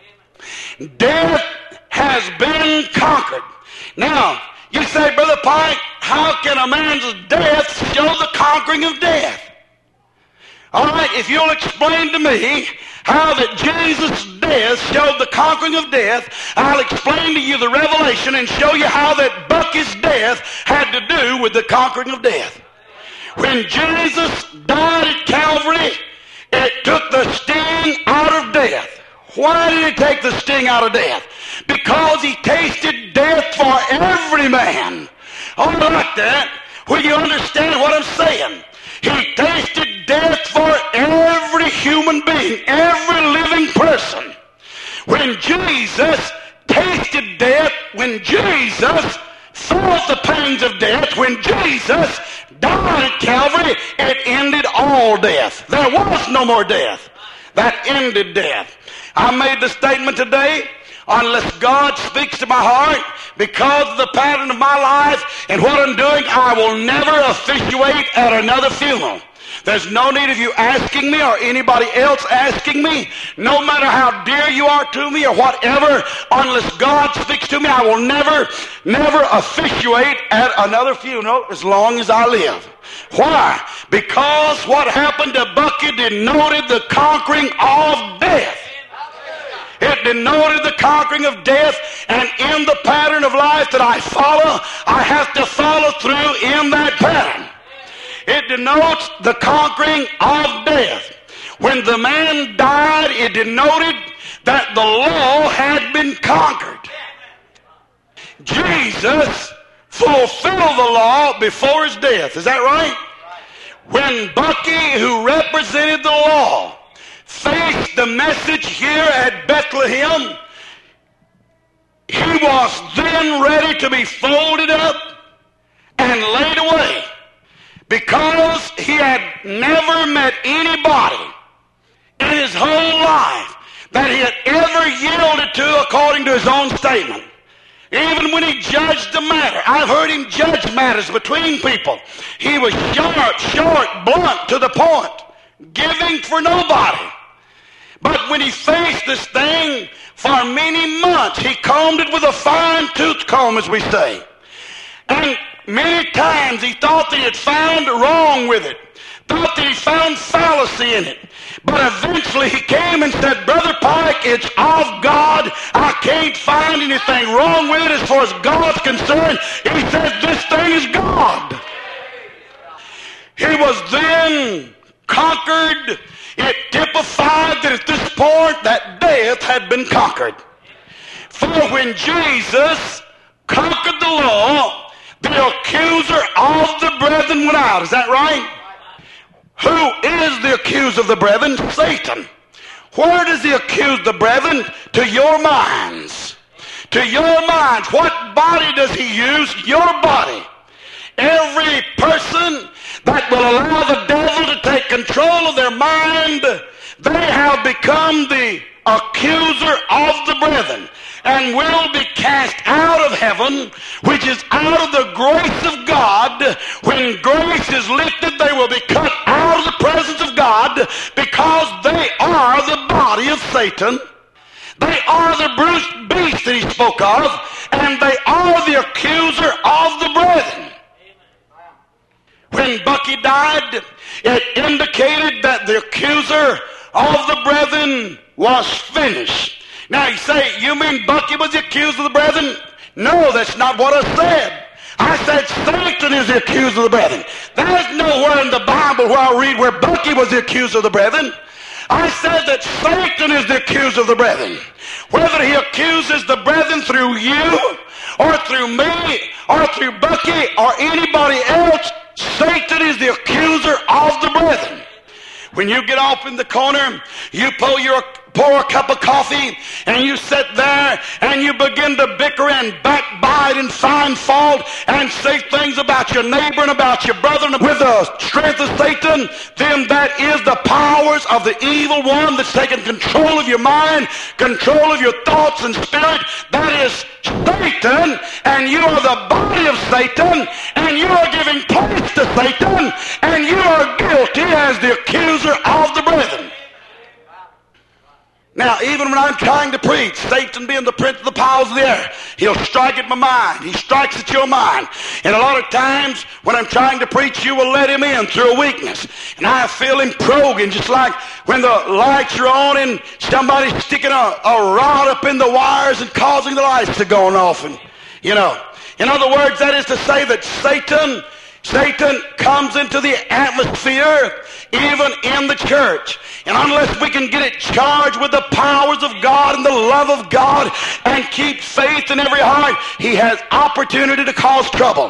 Death has been conquered. Now, you say, Brother Pike, how can a man's death show the conquering of death? All right, if you'll explain to me how that Jesus' death showed the conquering of death, I'll explain to you the revelation and show you how that Bucky's death had to do with the conquering of death. When Jesus died at Calvary, it took the sting out of death. Why did it take the sting out of death? Because he tasted death for every man. Oh, I like that. Will you understand what I'm saying? He tasted death for every human being, every living person. When Jesus tasted death, when Jesus felt the pains of death, when Jesus died at Calvary, it ended all death. There was no more death. That ended death. I made the statement today, unless God speaks to my heart, because of the pattern of my life and what I'm doing, I will never officiate at another funeral. There's no need of you asking me or anybody else asking me, no matter how dear you are to me or whatever, unless God speaks to me, I will never, never officiate at another funeral as long as I live. Why? Because what happened to Bucky denoted the conquering of death. It denoted the conquering of death, and in the pattern of life that I follow, I have to follow through in that pattern. It denotes the conquering of death. When the man died, it denoted that the law had been conquered. Jesus fulfilled the law before his death. Is that right? When Bucky, who represented the law, faced the message here at Bethlehem, he was then ready to be folded up and laid away, because he had never met anybody in his whole life that he had ever yielded to according to his own statement. Even when he judged the matter, I've heard him judge matters between people. He was sharp, short, blunt, to the point, giving for nobody. But when he faced this thing for many months, he combed it with a fine-tooth comb, as we say. And many times he thought that he had found wrong with it, thought that he found fallacy in it. But eventually he came and said, Brother Pike, it's of God. I can't find anything wrong with it as far as God's concerned. He said, this thing is God. He was then conquered. It typified that at this point that death had been conquered. For when Jesus conquered the law, the accuser of the brethren went out. Is that right? Who is the accuser of the brethren? Satan. Where does he accuse the brethren? To your minds. To your minds. What body does he use? Your body. Every person that will allow the devil to take control of their mind, they have become the accuser of the brethren, and will be cast out of heaven, which is out of the grace of God. When grace is lifted, they will be cut out of the presence of God, because they are the body of Satan. They are the bruised beast that he spoke of, and they are the accuser of the brethren. When Bucky died, it indicated that the accuser of the brethren was finished. Now you say, you mean Bucky was the accuser of the brethren? No, that's not what I said. I said Satan is the accuser of the brethren. There's nowhere in the Bible where I read where Bucky was the accuser of the brethren. I said that Satan is the accuser of the brethren. Whether he accuses the brethren through you, or through me, or through Bucky, or anybody else, Satan is the accuser of the brethren. When you get off in the corner, you pull your pour a cup of coffee and you sit there and you begin to bicker and backbite and find fault and say things about your neighbor and about your brother with the strength of Satan, then that is the powers of the evil one that's taken control of your mind, control of your thoughts and spirit. That is Satan, and you are the body of Satan, and you are giving place to Satan, and you are guilty as the accuser of the brethren. Now, even when I'm trying to preach, Satan being the prince of the powers of the air, he'll strike at my mind. He strikes at your mind. And a lot of times when I'm trying to preach, you will let him in through a weakness. And I feel him probing, just like when the lights are on and somebody's sticking a, a rod up in the wires and causing the lights to go off. And, you know, in other words, that is to say that Satan, Satan comes into the atmosphere even in the church. And unless we can get it charged with the powers of God and the love of God and keep faith in every heart, he has opportunity to cause trouble.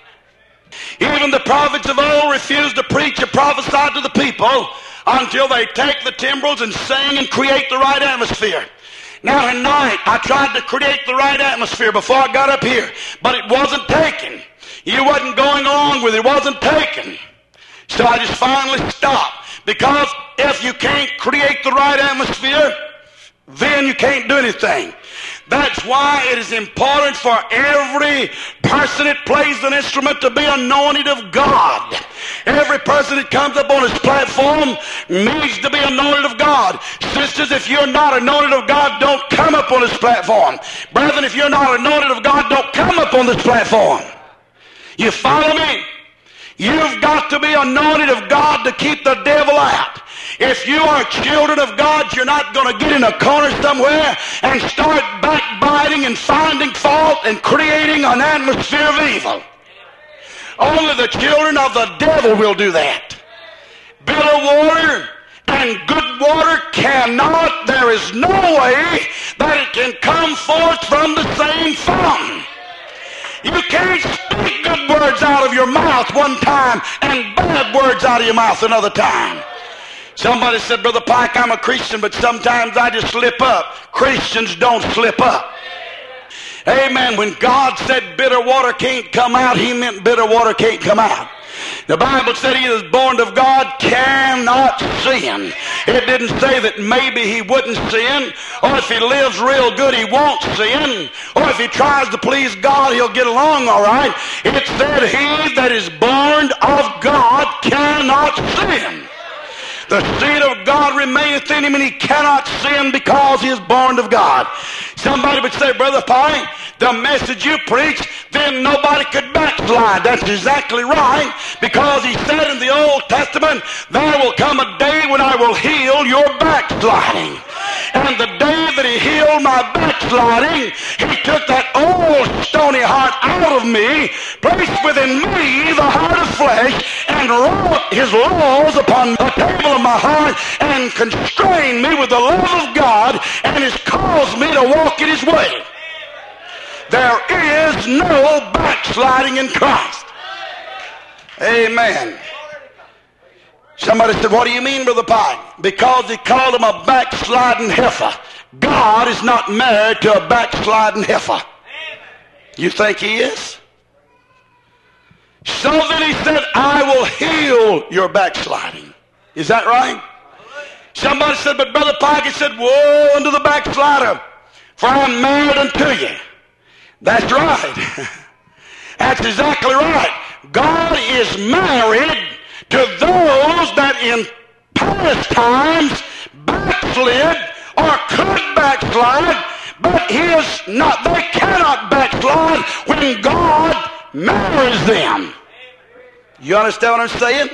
Even the prophets of old refused to preach or prophesy to the people until they take the timbrels and sing and create the right atmosphere. Now tonight, I tried to create the right atmosphere before I got up here, but it wasn't taken. You wasn't going along with it. It wasn't taken. So I just finally stopped. Because if you can't create the right atmosphere, then you can't do anything. That's why it is important for every person that plays an instrument to be anointed of God. Every person that comes up on this platform needs to be anointed of God. Sisters, if you're not anointed of God, don't come up on this platform. Brethren, if you're not anointed of God, don't come up on this platform. You follow me? You've got to be anointed of God to keep the devil out. If you are children of God, you're not going to get in a corner somewhere and start backbiting and finding fault and creating an atmosphere of evil. Only the children of the devil will do that. Bitter water and good water cannot, there is no way that it can come forth from the same fountain. You can't speak good words out of your mouth one time and bad words out of your mouth another time. Somebody said, Brother Pike, I'm a Christian, but sometimes I just slip up. Christians don't slip up. Amen. When God said bitter water can't come out, he meant bitter water can't come out. The Bible said he that is born of God cannot sin. It didn't say that maybe he wouldn't sin, or if he lives real good he won't sin, or if he tries to please God he'll get along all right. It said he that is born of God cannot sin. The seed of God remaineth in him, and he cannot sin because he is born of God. Somebody would say, Brother Pike, the message you preach, then nobody could backslide. That's exactly right, because he said in the Old Testament, there will come a day when I will heal your backsliding. And the day that he healed my backsliding, he took that old stony heart out of me, placed within me the heart of flesh, and wrote his laws upon the table of my heart, and constrained me with the love of God, and has caused me to walk in his way. There is no backsliding in Christ. Amen. Somebody said, what do you mean, Brother Pike? Because he called him a backsliding heifer. God is not married to a backsliding heifer. You think he is? So then he said, I will heal your backsliding. Is that right? Somebody said, but Brother Pike, he said, woe unto the backslider, for I am married unto you. That's right. That's exactly right. God is married to those that in past times backslid or could backslide, but he is not, they cannot backslide when God marries them. You understand what I'm saying?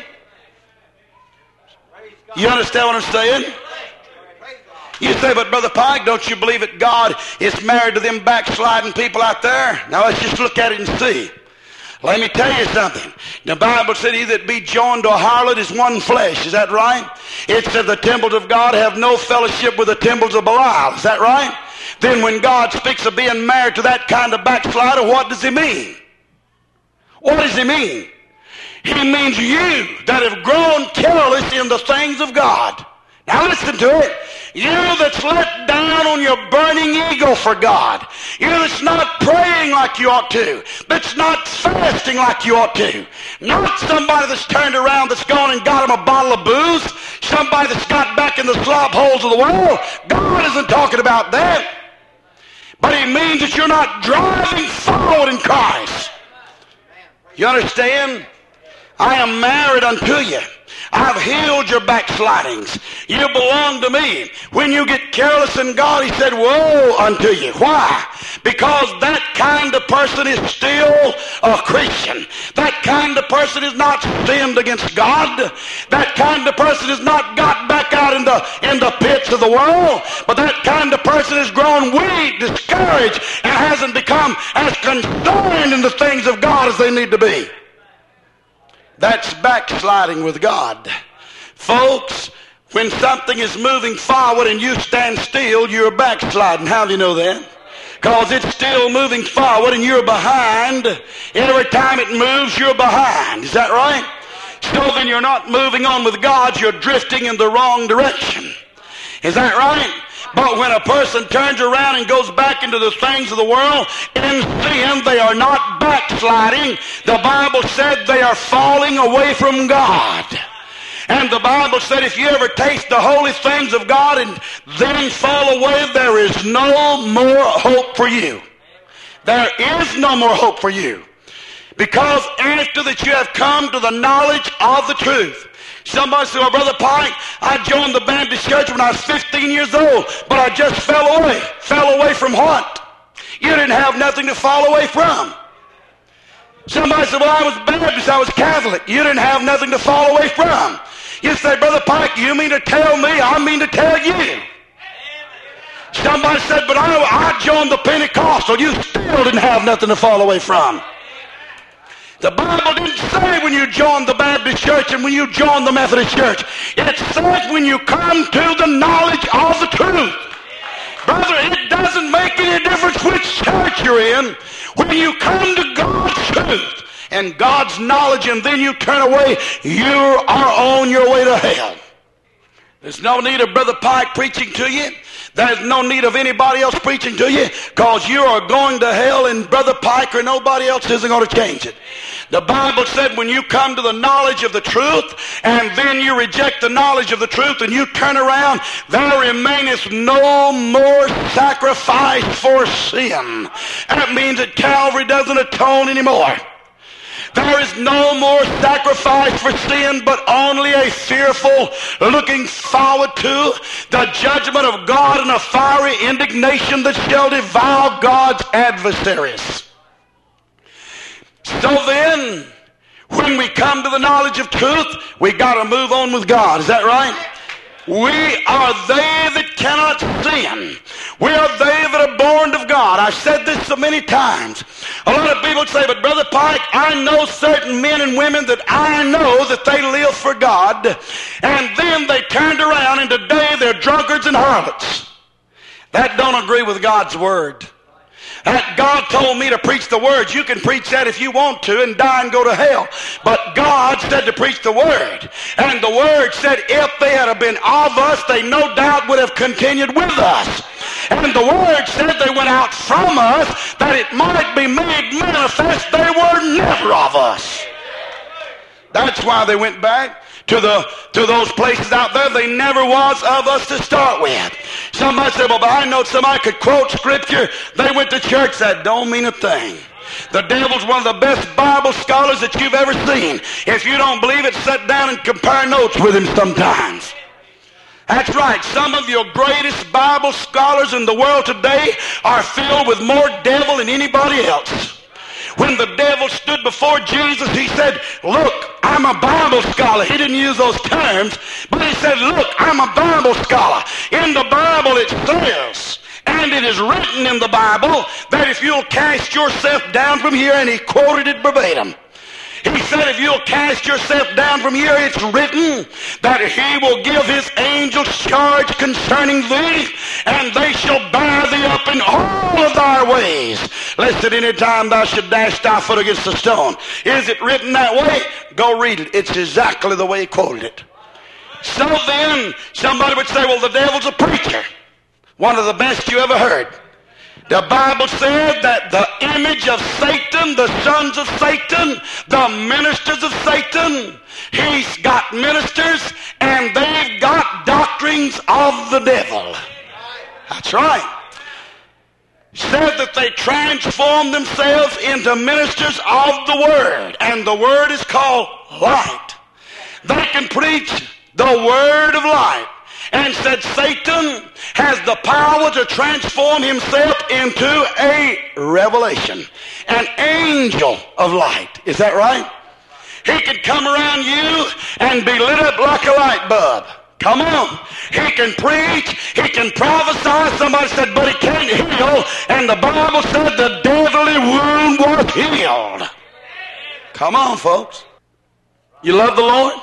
You understand what I'm saying? You say, but Brother Pike, don't you believe that God is married to them backsliding people out there? Now let's just look at it and see. Let me tell you something. The Bible said he that be joined to a harlot is one flesh. Is that right? It said the temples of God have no fellowship with the temples of Belial. Is that right? Then when God speaks of being married to that kind of backslider, what does he mean? What does he mean? He means you that have grown careless in the things of God. Now listen to it. You that's let down on your burning ego for God. You that's not praying like you ought to. That's not fasting like you ought to. Not somebody that's turned around that's gone and got him a bottle of booze. Somebody that's got back in the slop holes of the world. God isn't talking about that. But he means that you're not driving forward in Christ. You understand? I am married unto you. I've healed your backslidings. You belong to me. When you get careless in God, he said, woe unto you. Why? Because that kind of person is still a Christian. That kind of person is not sinned against God. That kind of person has not got back out in the, in the pits of the world. But that kind of person has grown weak, discouraged, and hasn't become as concerned in the things of God as they need to be. That's backsliding with God. Folks, when something is moving forward and you stand still, you're backsliding. How do you know that? Because it's still moving forward and you're behind. Every time it moves, you're behind. Is that right? So then you're not moving on with God, you're drifting in the wrong direction. Is that right? But when a person turns around and goes back into the things of the world, in sin, they are not backsliding. The Bible said they are falling away from God. And the Bible said if you ever taste the holy things of God and then fall away, there is no more hope for you. There is no more hope for you. Because after that you have come to the knowledge of the truth. Somebody said, well, Brother Pike, I joined the Baptist church when I was fifteen years old, but I just fell away. Fell away from what? You didn't have nothing to fall away from. Somebody said, well, I was Baptist, I was Catholic. You didn't have nothing to fall away from. You say, Brother Pike, you mean to tell me? I mean to tell you. Somebody said, but I, I joined the Pentecostal. You still didn't have nothing to fall away from. The Bible didn't say when you joined the Baptist church and when you joined the Methodist church. It says when you come to the knowledge of the truth. Brother, it doesn't make any difference which church you're in. When you come to God's truth and God's knowledge and then you turn away, you are on your way to hell. There's no need of Brother Pike preaching to you. There's no need of anybody else preaching to you, because you are going to hell and Brother Pike or nobody else isn't going to change it. The Bible said when you come to the knowledge of the truth and then you reject the knowledge of the truth and you turn around, there remaineth no more sacrifice for sin. That means that Calvary doesn't atone anymore. There is no more sacrifice for sin, but only a fearful looking forward to the judgment of God and a fiery indignation that shall devour God's adversaries. So then, when we come to the knowledge of truth, we got to move on with God. Is that right? We are they that cannot sin. We are they that are born of God. I've said this so many times. A lot of people say, but Brother Pike, I know certain men and women that I know that they live for God, and then they turned around and today they're drunkards and harlots. That don't agree with God's word. That God told me to preach the word. You can preach that if you want to and die and go to hell. But God said to preach the word. And the word said if they had been of us, they no doubt would have continued with us. And the word said they went out from us that it might be made manifest they were never of us. That's why they went back to the to those places out there they never was of us to start with. Somebody said, well, but I know somebody could quote scripture. They went to church. That don't mean a thing. The devil's one of the best Bible scholars that you've ever seen. If you don't believe it, sit down and compare notes with him sometimes. That's right. Some of your greatest Bible scholars in the world today are filled with more devil than anybody else. When the devil stood before Jesus, he said, look, I'm a Bible scholar. He didn't use those terms, but he said, look, I'm a Bible scholar. In the Bible it says, and it is written in the Bible, that if you'll cast yourself down from here, and he quoted it verbatim. He said, if you'll cast yourself down from here, it's written that he will give his angels charge concerning thee, and they shall bear thee up in all of thy ways, lest at any time thou should dash thy foot against a stone. Is it written that way? Go read it. It's exactly the way he quoted it. So then, somebody would say, well, the devil's a preacher. One of the best you ever heard. The Bible said that the image of Satan, the sons of Satan, the ministers of Satan, he's got ministers and they've got doctrines of the devil. That's right. Said that they transform themselves into ministers of the Word, and the Word is called light. They can preach the Word of light, and said Satan has the power to transform himself into a revelation, an angel of light. Is that right? He can come around you and be lit up like a light bulb. Come on. He can preach. He can prophesy. Somebody said, but he can't heal. And the Bible said the deadly wound was healed. Come on, folks. You love the Lord?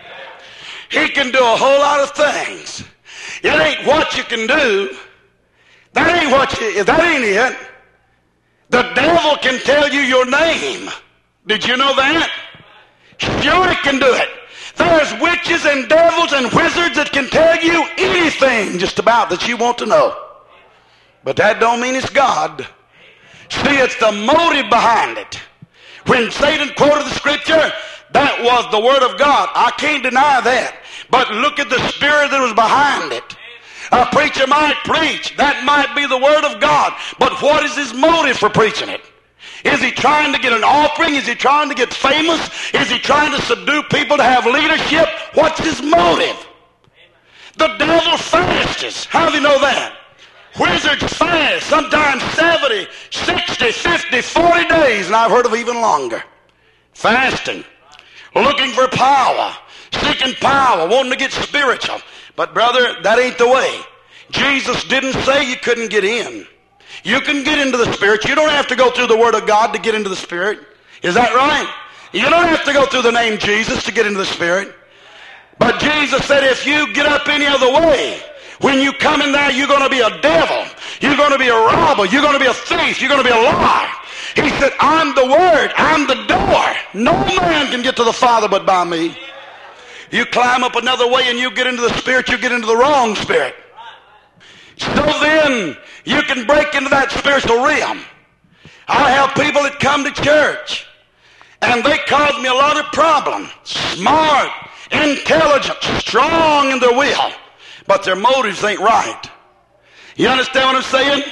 He can do a whole lot of things. It ain't what you can do. That ain't what you, that ain't it. The devil can tell you your name. Did you know that? Sure, he can do it. There's witches and devils and wizards that can tell you anything just about that you want to know. But that don't mean it's God. See, it's the motive behind it. When Satan quoted the scripture, that was the word of God. I can't deny that. But look at the spirit that was behind it. A preacher might preach. That might be the word of God. But what is his motive for preaching it? Is he trying to get an offering? Is he trying to get famous? Is he trying to subdue people to have leadership? What's his motive? The devil fasts. How do you know that? Wizards fast sometimes seventy, sixty, fifty, forty days, and I've heard of even longer. Fasting. Looking for power. Seeking power. Wanting to get spiritual. But brother, that ain't the way. Jesus didn't say you couldn't get in. You can get into the Spirit. You don't have to go through the Word of God to get into the Spirit. Is that right? You don't have to go through the name Jesus to get into the Spirit. But Jesus said if you get up any other way, when you come in there, you're going to be a devil. You're going to be a robber. You're going to be a thief. You're going to be a liar. He said, I'm the Word. I'm the door. No man can get to the Father but by me. You climb up another way and you get into the Spirit, you get into the wrong spirit. So then, you can break into that spiritual realm. I have people that come to church, and they cause me a lot of problems. Smart, intelligent, strong in their will, but their motives ain't right. You understand what I'm saying?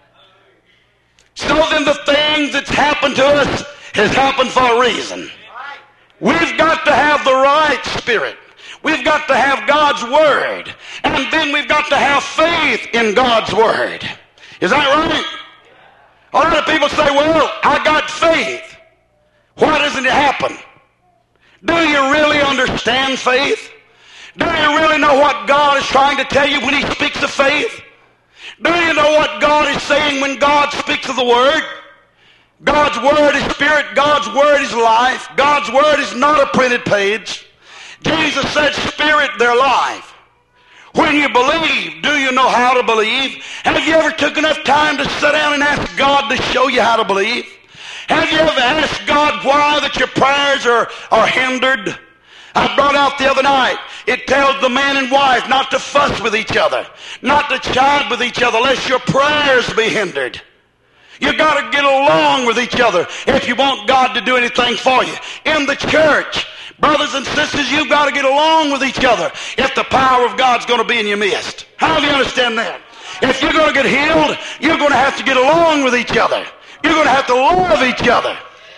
So then the things that's happened to us has happened for a reason. We've got to have the right spirit. We've got to have God's Word. And then we've got to have faith in God's Word. Is that right? A lot of people say, well, I got faith. Why doesn't it happen? Do you really understand faith? Do you really know what God is trying to tell you when He speaks of faith? Do you know what God is saying when God speaks of the Word? God's Word is Spirit. God's Word is life. God's Word is not a printed page. Jesus said, Spirit, they're life. When you believe, do you know how to believe? Have you ever took enough time to sit down and ask God to show you how to believe? Have you ever asked God why that your prayers are, are hindered? I brought out the other night, it tells the man and wife not to fuss with each other, not to chide with each other, lest your prayers be hindered. You got to get along with each other if you want God to do anything for you. In the church, brothers and sisters, you've got to get along with each other if the power of God's going to be in your midst. How do you understand that? If you're going to get healed, you're going to have to get along with each other. You're going to have to love each other.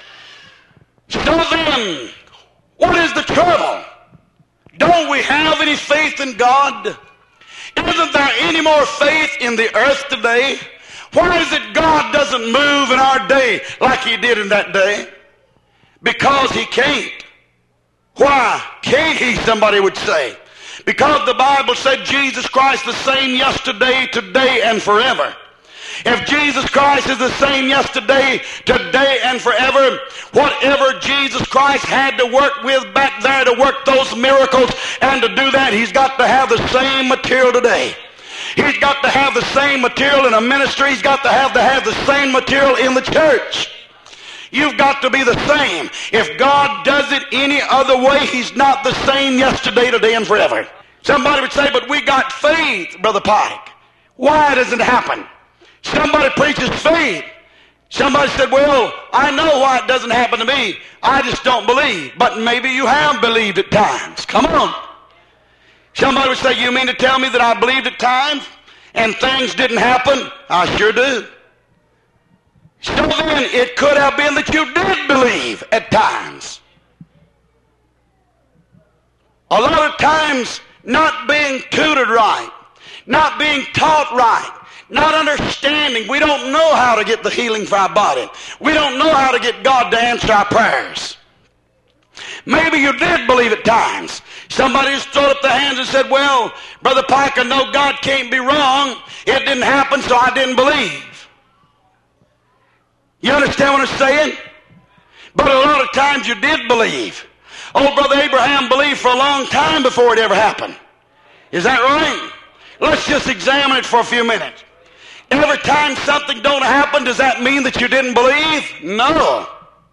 So then, what is the trouble? Don't we have any faith in God? Isn't there any more faith in the earth today? Why is it God doesn't move in our day like He did in that day? Because He can't. Why can't He, somebody would say? Because the Bible said Jesus Christ the same yesterday, today, and forever. If Jesus Christ is the same yesterday, today, and forever, whatever Jesus Christ had to work with back there to work those miracles, and to do that, He's got to have the same material today. He's got to have the same material in a ministry. He's got to have to have the same material in the church. You've got to be the same. If God does it any other way, He's not the same yesterday, today, and forever. Somebody would say, but we got faith, Brother Pike. Why doesn't it happen? Somebody preaches faith. Somebody said, well, I know why it doesn't happen to me. I just don't believe. But maybe you have believed at times. Come on. Somebody would say, you mean to tell me that I believed at times and things didn't happen? I sure do. So then it could have been that you did believe at times. A lot of times not being tutored right, not being taught right, not understanding. We don't know how to get the healing for our body. We don't know how to get God to answer our prayers. Maybe you did believe at times. Somebody has thrown up their hands and said, well, Brother Pike, I know God can't be wrong. It didn't happen, so I didn't believe. You understand what I'm saying? But a lot of times you did believe. Oh, Brother Abraham believed for a long time before it ever happened. Is that right? Let's just examine it for a few minutes. Every time something don't happen, does that mean that you didn't believe? No.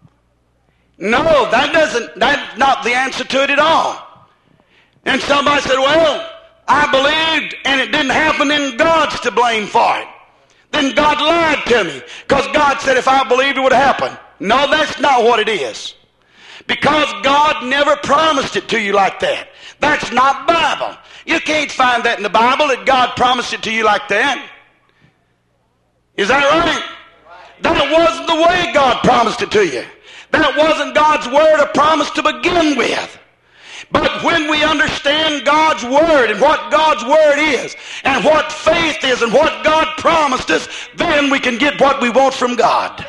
No, that doesn't, that's not the answer to it at all. And somebody said, well, I believed and it didn't happen, then God's to blame for it. Then God lied to me because God said if I believed it would happen. No, that's not what it is. Because God never promised it to you like that. That's not Bible. You can't find that in the Bible that God promised it to you like that. Is that right? That wasn't the way God promised it to you. That wasn't God's word or promise to begin with. But when we understand God's word and what God's word is and what faith is and what God promised us, then we can get what we want from God.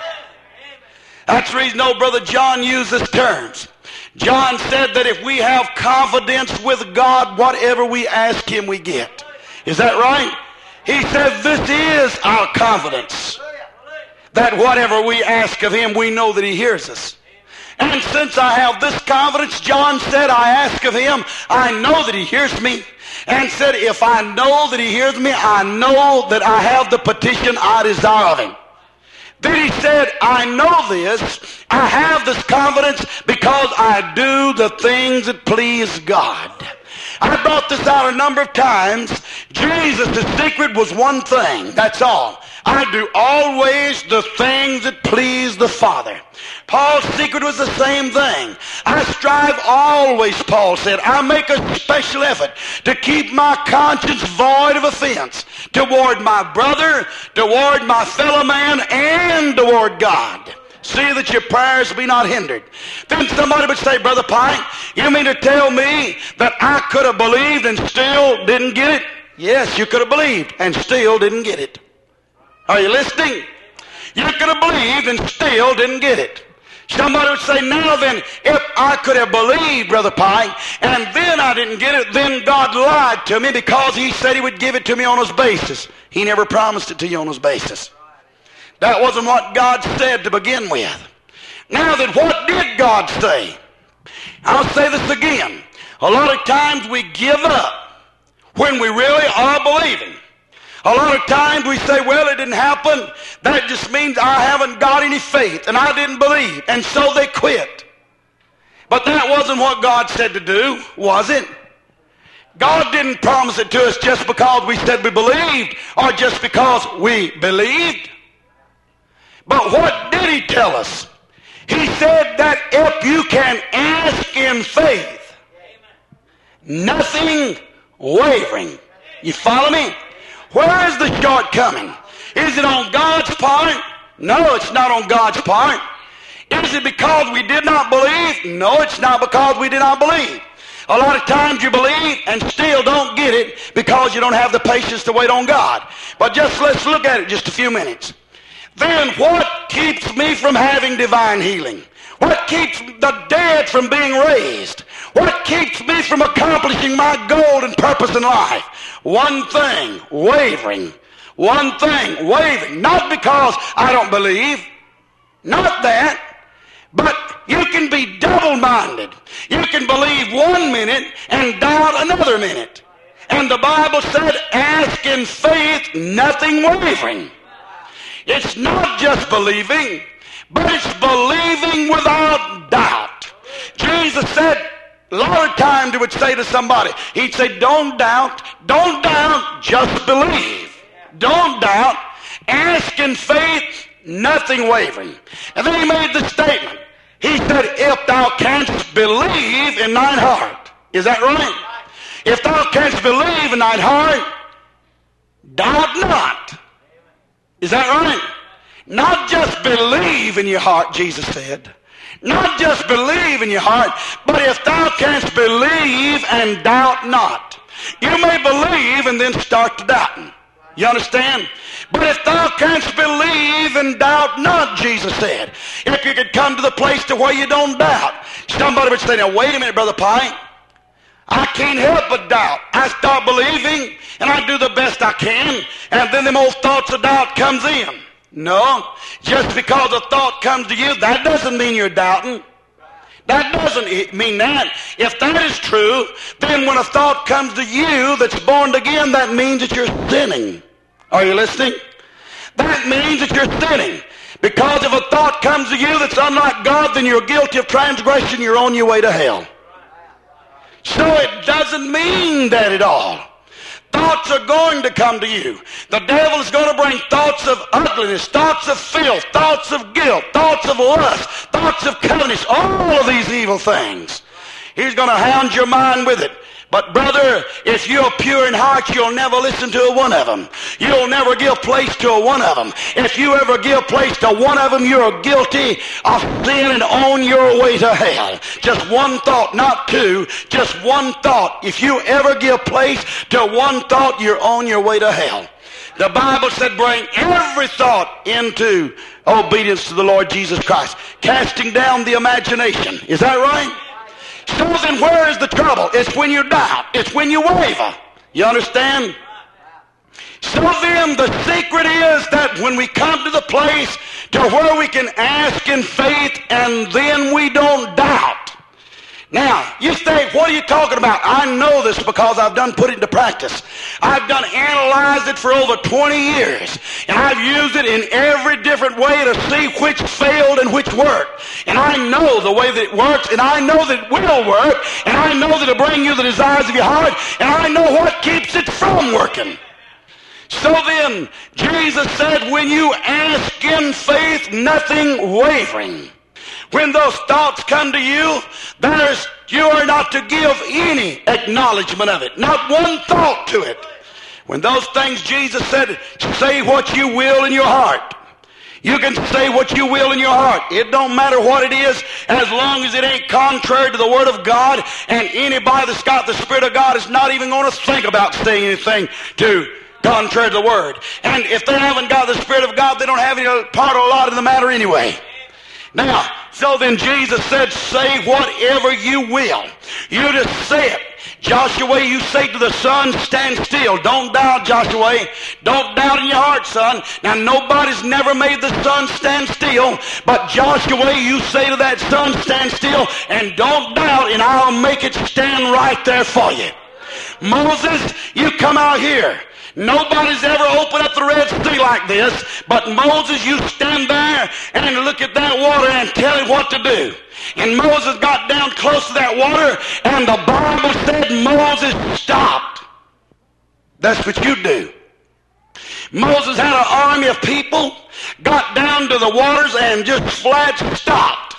That's the reason old Brother John used this terms. John said that if we have confidence with God, whatever we ask him, we get. Is that right? He said this is our confidence, that whatever we ask of him, we know that he hears us. And since I have this confidence, John said, I ask of him, I know that he hears me. And said, if I know that he hears me, I know that I have the petition I desire of him. Then he said, I know this, I have this confidence because I do the things that please God. I brought this out a number of times. Jesus' secret was one thing, that's all. I do always the things that please the Father. Paul's secret was the same thing. I strive always, Paul said. I make a special effort to keep my conscience void of offense toward my brother, toward my fellow man, and toward God. See that your prayers be not hindered. Then somebody would say, Brother Pike, you mean to tell me that I could have believed and still didn't get it? Yes, you could have believed and still didn't get it. Are you listening? You could have believed and still didn't get it. Somebody would say, now then, if I could have believed, Brother Pike, and then I didn't get it, then God lied to me because he said he would give it to me on his basis. He never promised it to you on his basis. That wasn't what God said to begin with. Now then, what did God say? I'll say this again. A lot of times we give up when we really are believing. A lot of times we say, well, it didn't happen. That just means I haven't got any faith and I didn't believe. And so they quit. But that wasn't what God said to do, was it? God didn't promise it to us just because we said we believed or just because we believed. But what did he tell us? He said that if you can ask in faith, nothing wavering. You follow me? Where is the shortcoming? Is it on God's part? No, it's not on God's part. Is it because we did not believe? No, it's not because we did not believe. A lot of times you believe and still don't get it because you don't have the patience to wait on God. But just let's look at it just a few minutes. Then what keeps me from having divine healing? What keeps the dead from being raised? What keeps me from accomplishing my goal and purpose in life? One thing, wavering. One thing, wavering. Not because I don't believe. Not that. But you can be double-minded. You can believe one minute and doubt another minute. And the Bible said, ask in faith, nothing wavering. It's not just believing, but it's believing without doubt. Jesus said, A lot of times he would say to somebody, he'd say, don't doubt, don't doubt, just believe. Don't doubt, ask in faith, nothing wavering. And then he made the statement. He said, if thou canst believe in thine heart. Is that right? If thou canst believe in thine heart, doubt not. Is that right? Not just believe in your heart, Jesus said. Not just believe in your heart, but if thou canst believe and doubt not. You may believe and then start to doubting. You understand? But if thou canst believe and doubt not, Jesus said, if you could come to the place to where you don't doubt, somebody would say, now wait a minute, Brother Pike. I can't help but doubt. I start believing and I do the best I can, and then them old thoughts of doubt comes in. No, just because a thought comes to you, that doesn't mean you're doubting. That doesn't mean that. If that is true, then when a thought comes to you that's born again, that means that you're sinning. Are you listening? That means that you're sinning. Because if a thought comes to you that's unlike God, then you're guilty of transgression. You're on your way to hell. So it doesn't mean that at all. Thoughts are going to come to you. The devil is going to bring thoughts of ugliness, thoughts of filth, thoughts of guilt, thoughts of lust, thoughts of covetousness, all of these evil things. He's going to hound your mind with it. But brother, if you're pure in heart, you'll never listen to a one of them. You'll never give place to a one of them. If you ever give place to one of them, you're guilty of sin and on your way to hell. Just one thought, not two, just one thought. If you ever give place to one thought, you're on your way to hell. The Bible said bring every thought into obedience to the Lord Jesus Christ, casting down the imagination. Is that right? So then where is the trouble? It's when you doubt. It's when you waver. You understand? So then the secret is that when we come to the place to where we can ask in faith and then we don't doubt. Now, you say, what are you talking about? I know this because I've done put it into practice. I've done analyzed it for over twenty years. And I've used it in every different way to see which failed and which worked. And I know the way that it works, and I know that it will work, and I know that it'll bring you the desires of your heart, and I know what keeps it from working. So then, Jesus said, when you ask in faith, nothing wavering. When those thoughts come to you, there's, you are not to give any acknowledgement of it. Not one thought to it. When those things, Jesus said, say what you will in your heart. You can say what you will in your heart. It don't matter what it is, as long as it ain't contrary to the Word of God, and anybody that's got the Spirit of God is not even going to think about saying anything to contrary to the Word. And if they haven't got the Spirit of God, they don't have any part or lot in the matter anyway. Now, so then Jesus said, say whatever you will. You just say it. Joshua, you say to the sun, stand still. Don't doubt, Joshua. Don't doubt in your heart, son. Now, nobody's never made the sun stand still, but Joshua, you say to that sun, stand still, and don't doubt, and I'll make it stand right there for you. Moses, you come out here. Nobody's ever opened up the Red Sea like this, but Moses, you stand there and look at that water and tell him what to do. And Moses got down close to that water, and the Bible said Moses stopped. That's what you do. Moses had an army of people, got down to the waters and just flat stopped.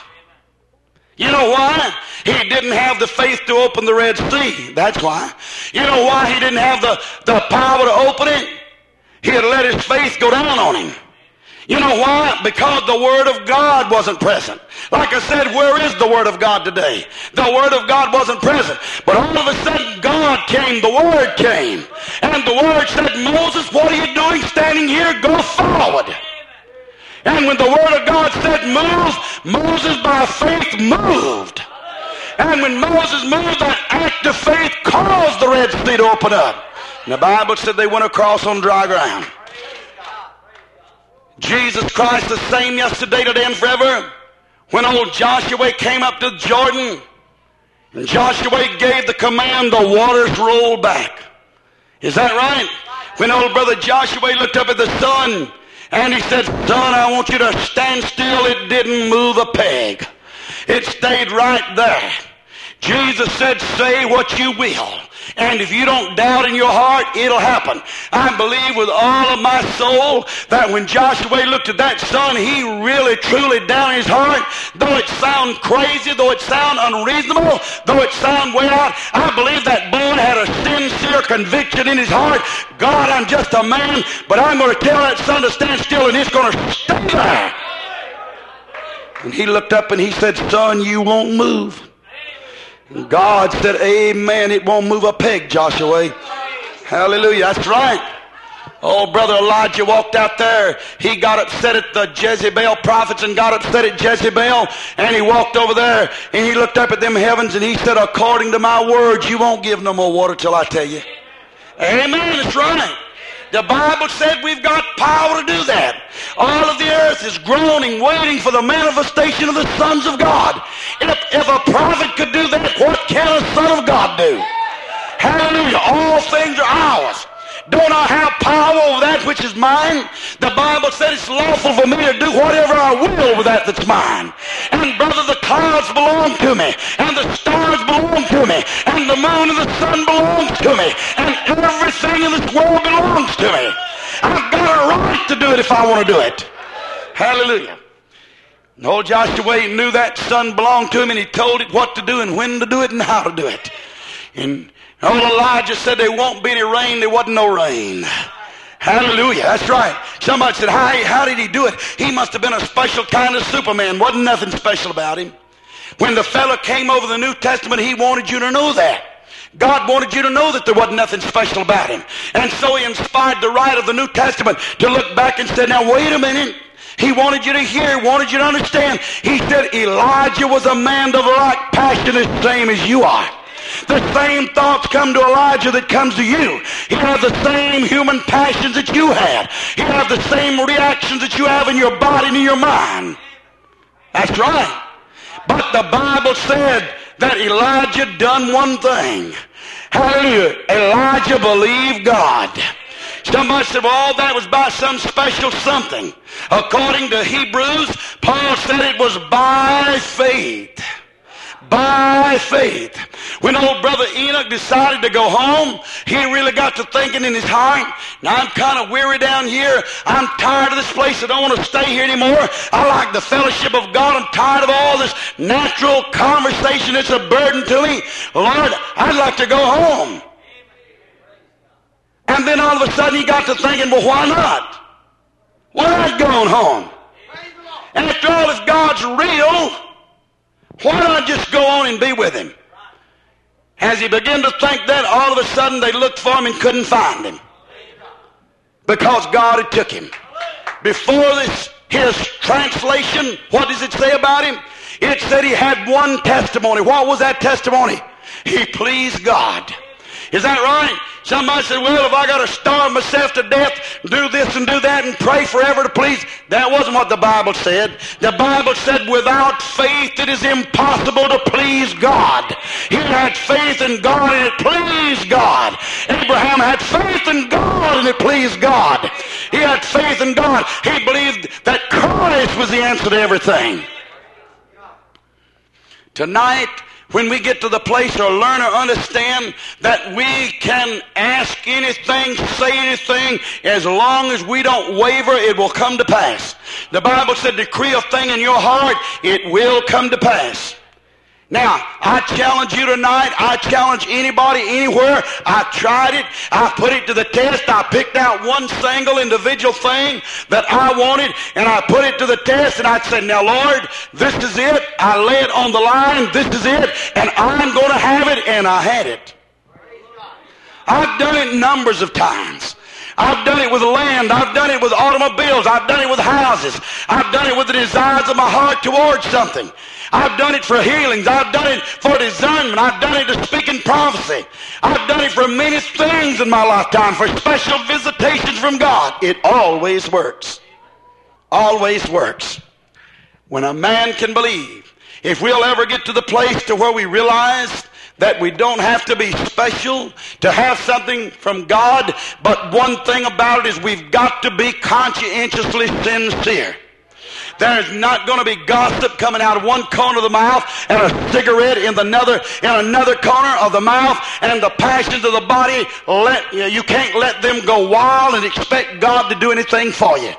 You know why? He didn't have the faith to open the Red Sea. That's why. You know why he didn't have the, the power to open it? He had let his faith go down on him. You know why? Because the Word of God wasn't present. Like I said, where is the Word of God today? The Word of God wasn't present. But all of a sudden, God came, the Word came. And the Word said, Moses, what are you doing standing here? Go forward. And when the Word of God said move, Moses by faith moved. And when Moses moved, that act of faith caused the Red Sea to open up. And the Bible said they went across on dry ground. Jesus Christ the same yesterday, today, and forever. When old Joshua came up to Jordan, and Joshua gave the command, the waters rolled back. Is that right? When old brother Joshua looked up at the sun, and he said, son, I want you to stand still. It didn't move a peg. It stayed right there. Jesus said, say what you will. And if you don't doubt in your heart, it'll happen. I believe with all of my soul that when Joshua looked at that sun, he really, truly down in his heart, though it sound crazy, though it sound unreasonable, though it sound way out, I believe that boy had a sincere conviction in his heart. God, I'm just a man, but I'm going to tell that sun to stand still, and it's going to stay there. And he looked up and he said, son, you won't move. And God said, amen, it won't move a peg, Joshua. Hallelujah, that's right. Oh, Brother Elijah walked out there. He got upset at the Jezebel prophets and got upset at Jezebel. And he walked over there and he looked up at them heavens and he said, according to my words, you won't give no more water till I tell you. Amen, that's right. The Bible said we've got power to do that. All of the earth is groaning, waiting for the manifestation of the sons of God. If, if a prophet could do that, what can a son of God do? Hallelujah. All things are ours. Don't I have power over that which is mine? The Bible said it's lawful for me to do whatever I will with that that's mine. And brother, the clouds belong to me, and the stars belong to me, and the moon and the sun belongs to me, and everything in this world belongs to me. I've got a right to do it if I want to do it. Hallelujah. And old Joshua knew that sun belonged to him, and he told it what to do and when to do it and how to do it. And old Elijah said there won't be any rain. There wasn't no rain. Hallelujah. That's right. Somebody said, how, how did he do it? He must have been a special kind of Superman. Wasn't nothing special about him. When the fellow came over the New Testament, he wanted you to know that. God wanted you to know that there wasn't nothing special about him. And so he inspired the writer of the New Testament to look back and say, now wait a minute. He wanted you to hear, wanted you to understand. He said Elijah was a man of like passion the same as you are. The same thoughts come to Elijah that comes to you. He had the same human passions that you had. He had the same reactions that you have in your body and in your mind. That's right. But the Bible said that Elijah done one thing. Hallelujah. Elijah believed God. Somebody said, well, that was by some special something. According to Hebrews, Paul said it was by faith. By faith. When old brother Enoch decided to go home, he really got to thinking in his heart, now I'm kind of weary down here. I'm tired of this place. I don't want to stay here anymore. I like the fellowship of God. I'm tired of all this natural conversation. It's a burden to me. Lord, I'd like to go home. And then all of a sudden he got to thinking, well, why not? Why not going home? And after all, if God's real, why not just go on and be with him? As he began to think that, all of a sudden they looked for him and couldn't find him. Because God had took him. Before this, his translation, what does it say about him? It said he had one testimony. What was that testimony? He pleased God. Is that right? Somebody said, well, if I got to starve myself to death, do this and do that and pray forever to please. That wasn't what the Bible said. The Bible said without faith it is impossible to please God. He had faith in God and it pleased God. Abraham had faith in God and it pleased God. He had faith in God. He believed that Christ was the answer to everything. Tonight, when we get to the place or learn or understand that we can ask anything, say anything, as long as we don't waver, it will come to pass. The Bible said, decree a thing in your heart, it will come to pass. Now, I challenge you tonight. I challenge anybody, anywhere. I tried it. I put it to the test. I picked out one single individual thing that I wanted, and I put it to the test, and I said, now, Lord, this is it. I lay it on the line. This is it, and I'm going to have it, and I had it. I've done it numbers of times. I've done it with land. I've done it with automobiles. I've done it with houses. I've done it with the desires of my heart towards something. I've done it for healings. I've done it for discernment. I've done it to speak in prophecy. I've done it for many things in my lifetime, for special visitations from God. It always works. Always works. When a man can believe, if we'll ever get to the place to where we realize that we don't have to be special to have something from God, but one thing about it is we've got to be conscientiously sincere. There's not going to be gossip coming out of one corner of the mouth and a cigarette in another in another corner of the mouth, and the passions of the body. Let you, know, you can't let them go wild and expect God to do anything for you.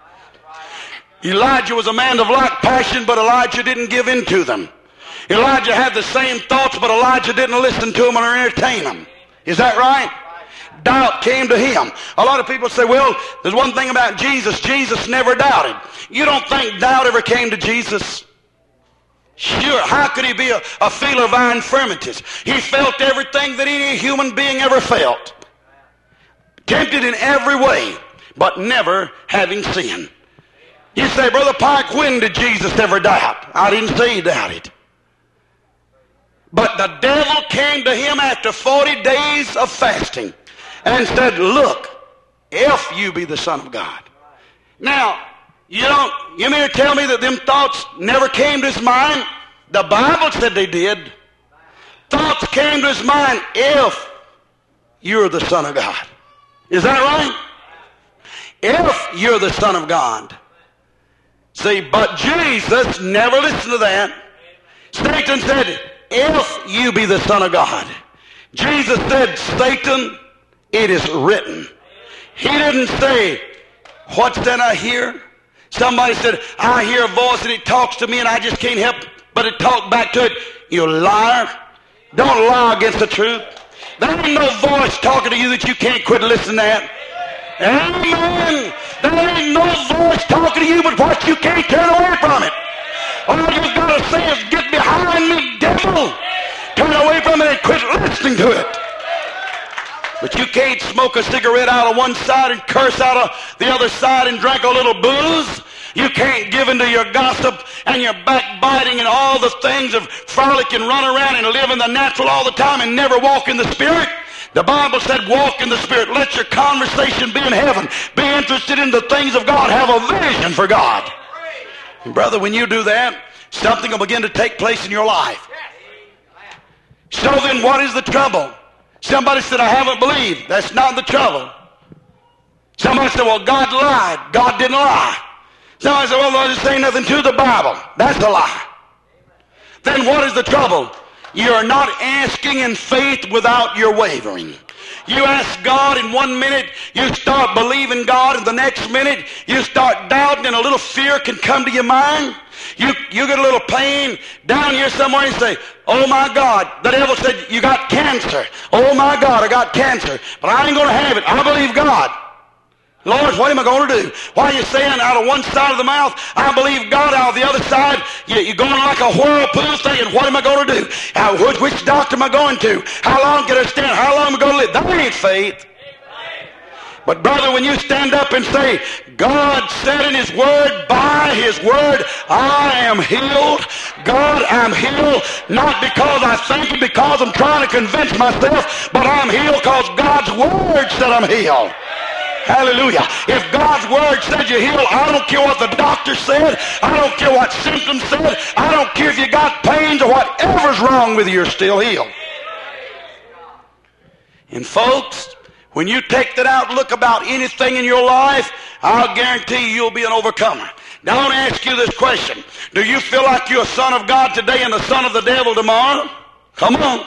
Elijah was a man of like passion, but Elijah didn't give in to them. Elijah had the same thoughts, but Elijah didn't listen to them or entertain them. Is that right? Doubt came to him. A lot of people say, well, there's one thing about Jesus. Jesus never doubted. You don't think doubt ever came to Jesus? Sure. How could he be a, a feeler of our infirmities? He felt everything that any human being ever felt. Tempted in every way, but never having sinned. You say, Brother Pike, when did Jesus ever doubt? I didn't say he doubted. But the devil came to him after forty days of fasting and said, look, if you be the Son of God. Now, you don't, you mean to tell me that them thoughts never came to his mind? The Bible said they did. Thoughts came to his mind, if you're the Son of God. Is that right? If you're the Son of God. See, but Jesus never listened to that. Satan said, if you be the Son of God. Jesus said, Satan, it is written. He didn't say, what's that I hear? Somebody said, I hear a voice and it talks to me and I just can't help but to talk back to it. You liar. Don't lie against the truth. There ain't no voice talking to you that you can't quit listening to. Amen. There ain't no voice talking to you but what you can't turn away from it. All you've got to say is, get behind me, devil. Turn away from it and quit listening to it. But you can't smoke a cigarette out of one side and curse out of the other side and drink a little booze. You can't give into your gossip and your backbiting and all the things of frolic and run around and live in the natural all the time and never walk in the Spirit. The Bible said, walk in the Spirit. Let your conversation be in heaven. Be interested in the things of God. Have a vision for God. And brother, when you do that, something will begin to take place in your life. So then what is the trouble? Somebody said, I haven't believed. That's not the trouble. Somebody said, well, God lied. God didn't lie. Somebody said, well, Lord, just say nothing to the Bible. That's a lie. Then what is the trouble? You're not asking in faith without your wavering. You ask God in one minute, you start believing God, and the next minute you start doubting and a little fear can come to your mind. You, you get a little pain down here somewhere and say, oh my God, the devil said you got cancer. Oh my God, I got cancer. But I ain't going to have it. I believe God. Lord, what am I going to do? Why are you saying out of one side of the mouth, I believe God, out of the other side, you're going like a whirlpool thinking, what am I going to do? How, which doctor am I going to? How long can I stand? How long am I going to live? That ain't faith. But brother, when you stand up and say, God said in His Word, by His Word, I am healed. God, I'm healed, not because I think it, because I'm trying to convince myself, but I'm healed because God's Word said I'm healed. Hallelujah. If God's Word said you're healed, I don't care what the doctor said. I don't care what symptoms said. I don't care if you got pains or whatever's wrong with you, you're still healed. And folks, when you take that outlook about anything in your life, I'll guarantee you you'll be an overcomer. Now I want to ask you this question. Do you feel like you're a son of God today and a son of the devil tomorrow? Come on.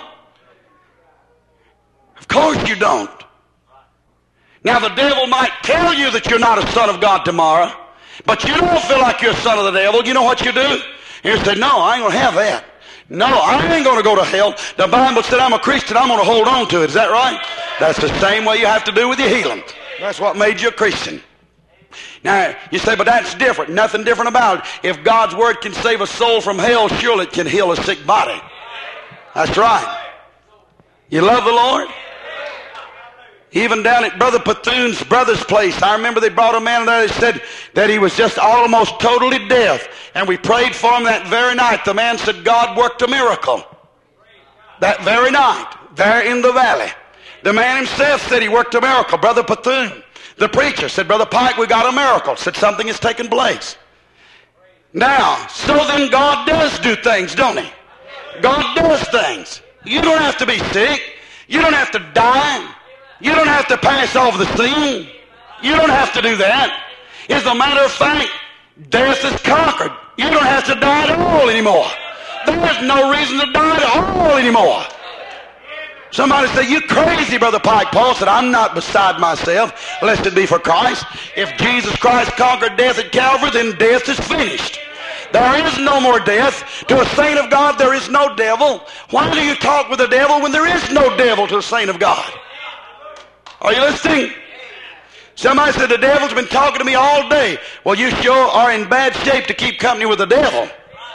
Of course you don't. Now the devil might tell you that you're not a son of God tomorrow, but you don't feel like you're a son of the devil. You know what you do? You say, no, I ain't going to have that. No, I ain't going to go to hell. The Bible said I'm a Christian. I'm going to hold on to it. Is that right? That's the same way you have to do with your healing. That's what made you a Christian. Now, you say, but that's different. Nothing different about it. If God's Word can save a soul from hell, surely it can heal a sick body. That's right. You love the Lord? Even down at Brother Pethune's brother's place, I remember they brought a man there that said that he was just almost totally deaf. And we prayed for him that very night. The man said God worked a miracle. That very night, there in the valley. The man himself said he worked a miracle. Brother Bethune, the preacher, said, Brother Pike, we got a miracle. Said something has taken place. Now, so then God does do things, don't He? God does things. You don't have to be sick. You don't have to die. You don't have to pass over the scene. You don't have to do that. As a matter of fact, Death is conquered. You don't have to die at all anymore. There's no reason to die at all anymore. Somebody say, you crazy, Brother Pike. Paul said, I'm not beside myself, lest it be for Christ. If Jesus Christ conquered death at Calvary, then death is finished. There is no more death. To a saint of God, there is no devil. Why do you talk with the devil when there is no devil to a saint of God? Are you listening? Somebody said, the devil's been talking to me all day. Well, you sure are in bad shape to keep company with the devil.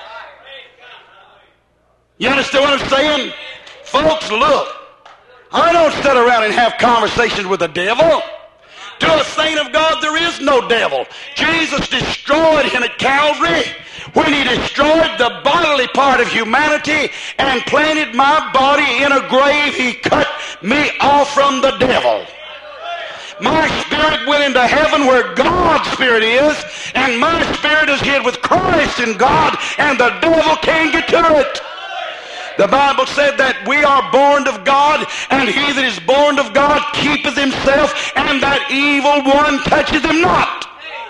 You understand what I'm saying? Folks, look. I don't sit around and have conversations with the devil. To a saint of God, there is no devil. Jesus destroyed him at Calvary when he destroyed the bodily part of humanity and planted my body in a grave. He cut me off from the devil. My spirit went into heaven where God's spirit is, and my spirit is hid with Christ in God, and the devil can't get to it. The Bible said that we are born of God, and he that is born of God keepeth himself, and that evil one toucheth him not.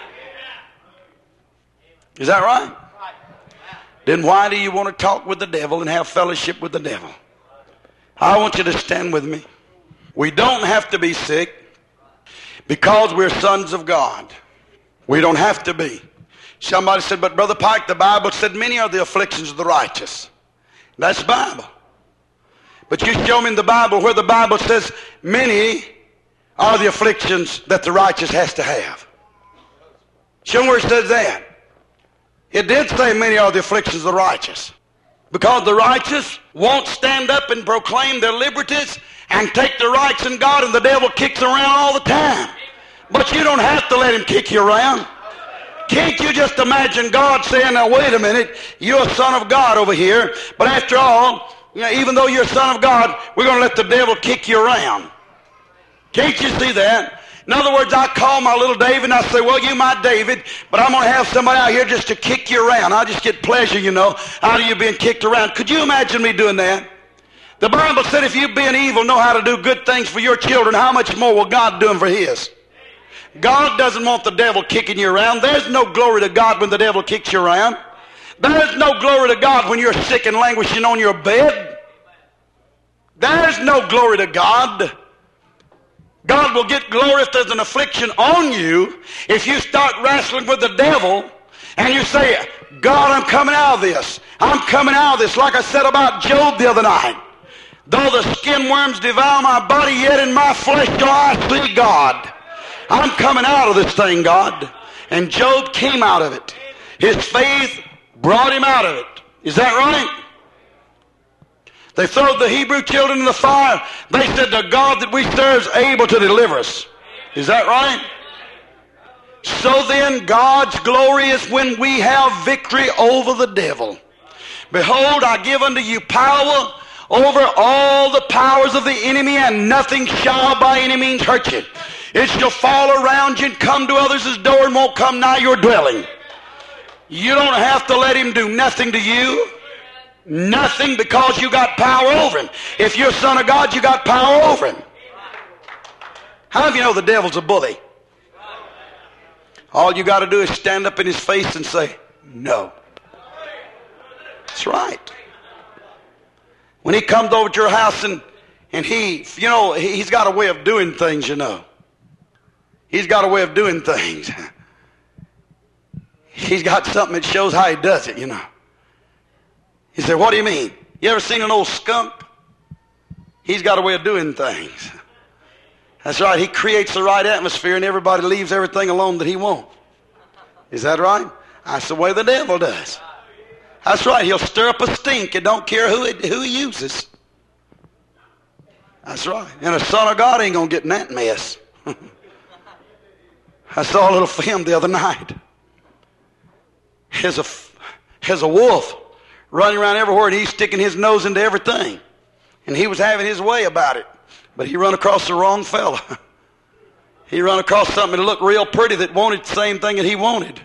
Is that right? Then why do you want to talk with the devil and have fellowship with the devil? I want you to stand with me. We don't have to be sick because we're sons of God. We don't have to be. Somebody said, but Brother Pike, the Bible said many are the afflictions of the righteous. That's the Bible. But you show me in the Bible where the Bible says many are the afflictions that the righteous has to have. Show me where it says that. It did say many are the afflictions of the righteous. Because the righteous won't stand up and proclaim their liberties and take their rights in God, and the devil kicks around all the time. But you don't have to let him kick you around. Can't you just imagine God saying, now wait a minute, you're a son of God over here, but after all, you know, even though you're a son of God, we're going to let the devil kick you around. Can't you see that? In other words, I call my little David and I say, well, you my David, but I'm going to have somebody out here just to kick you around. I just get pleasure, you know, out of you being kicked around. Could you imagine me doing that? The Bible said if you being evil know how to do good things for your children, how much more will God do them for his? God doesn't want the devil kicking you around. There's no glory to God when the devil kicks you around. There's no glory to God when you're sick and languishing on your bed. There's no glory to God. God will get glory if there's an affliction on you. If you start wrestling with the devil and you say, God, I'm coming out of this. I'm coming out of this. Like I said about Job the other night. Though the skin worms devour my body, yet in my flesh do I see God. I'm coming out of this thing, God. And Job came out of it. His faith brought him out of it. Is that right? They threw the Hebrew children in the fire. They said, the God that we serve is able to deliver us. Is that right? So then, God's glory is when we have victory over the devil. Behold, I give unto you power over all the powers of the enemy, and nothing shall by any means hurt you. It shall fall around you and come to others' door and won't come nigh your dwelling. You don't have to let him do nothing to you. Nothing, because you got power over him. If you're a son of God, you got power over him. How many of you know the devil's a bully? All you got to do is stand up in his face and say, no. That's right. When he comes over to your house and, and he, you know, he's got a way of doing things, you know. He's got a way of doing things. He's got something that shows how he does it, you know. He said, what do you mean? You ever seen an old skunk? He's got a way of doing things. That's right. He creates the right atmosphere and everybody leaves everything alone that he wants. Is that right? That's the way the devil does. That's right. He'll stir up a stink and don't care who, it, who he uses. That's right. And a son of God ain't going to get in that mess. I saw a little film the other night. There's a, there's a wolf running around everywhere, and he's sticking his nose into everything. And he was having his way about it. But he run across the wrong fella. He run across something that looked real pretty that wanted the same thing that he wanted.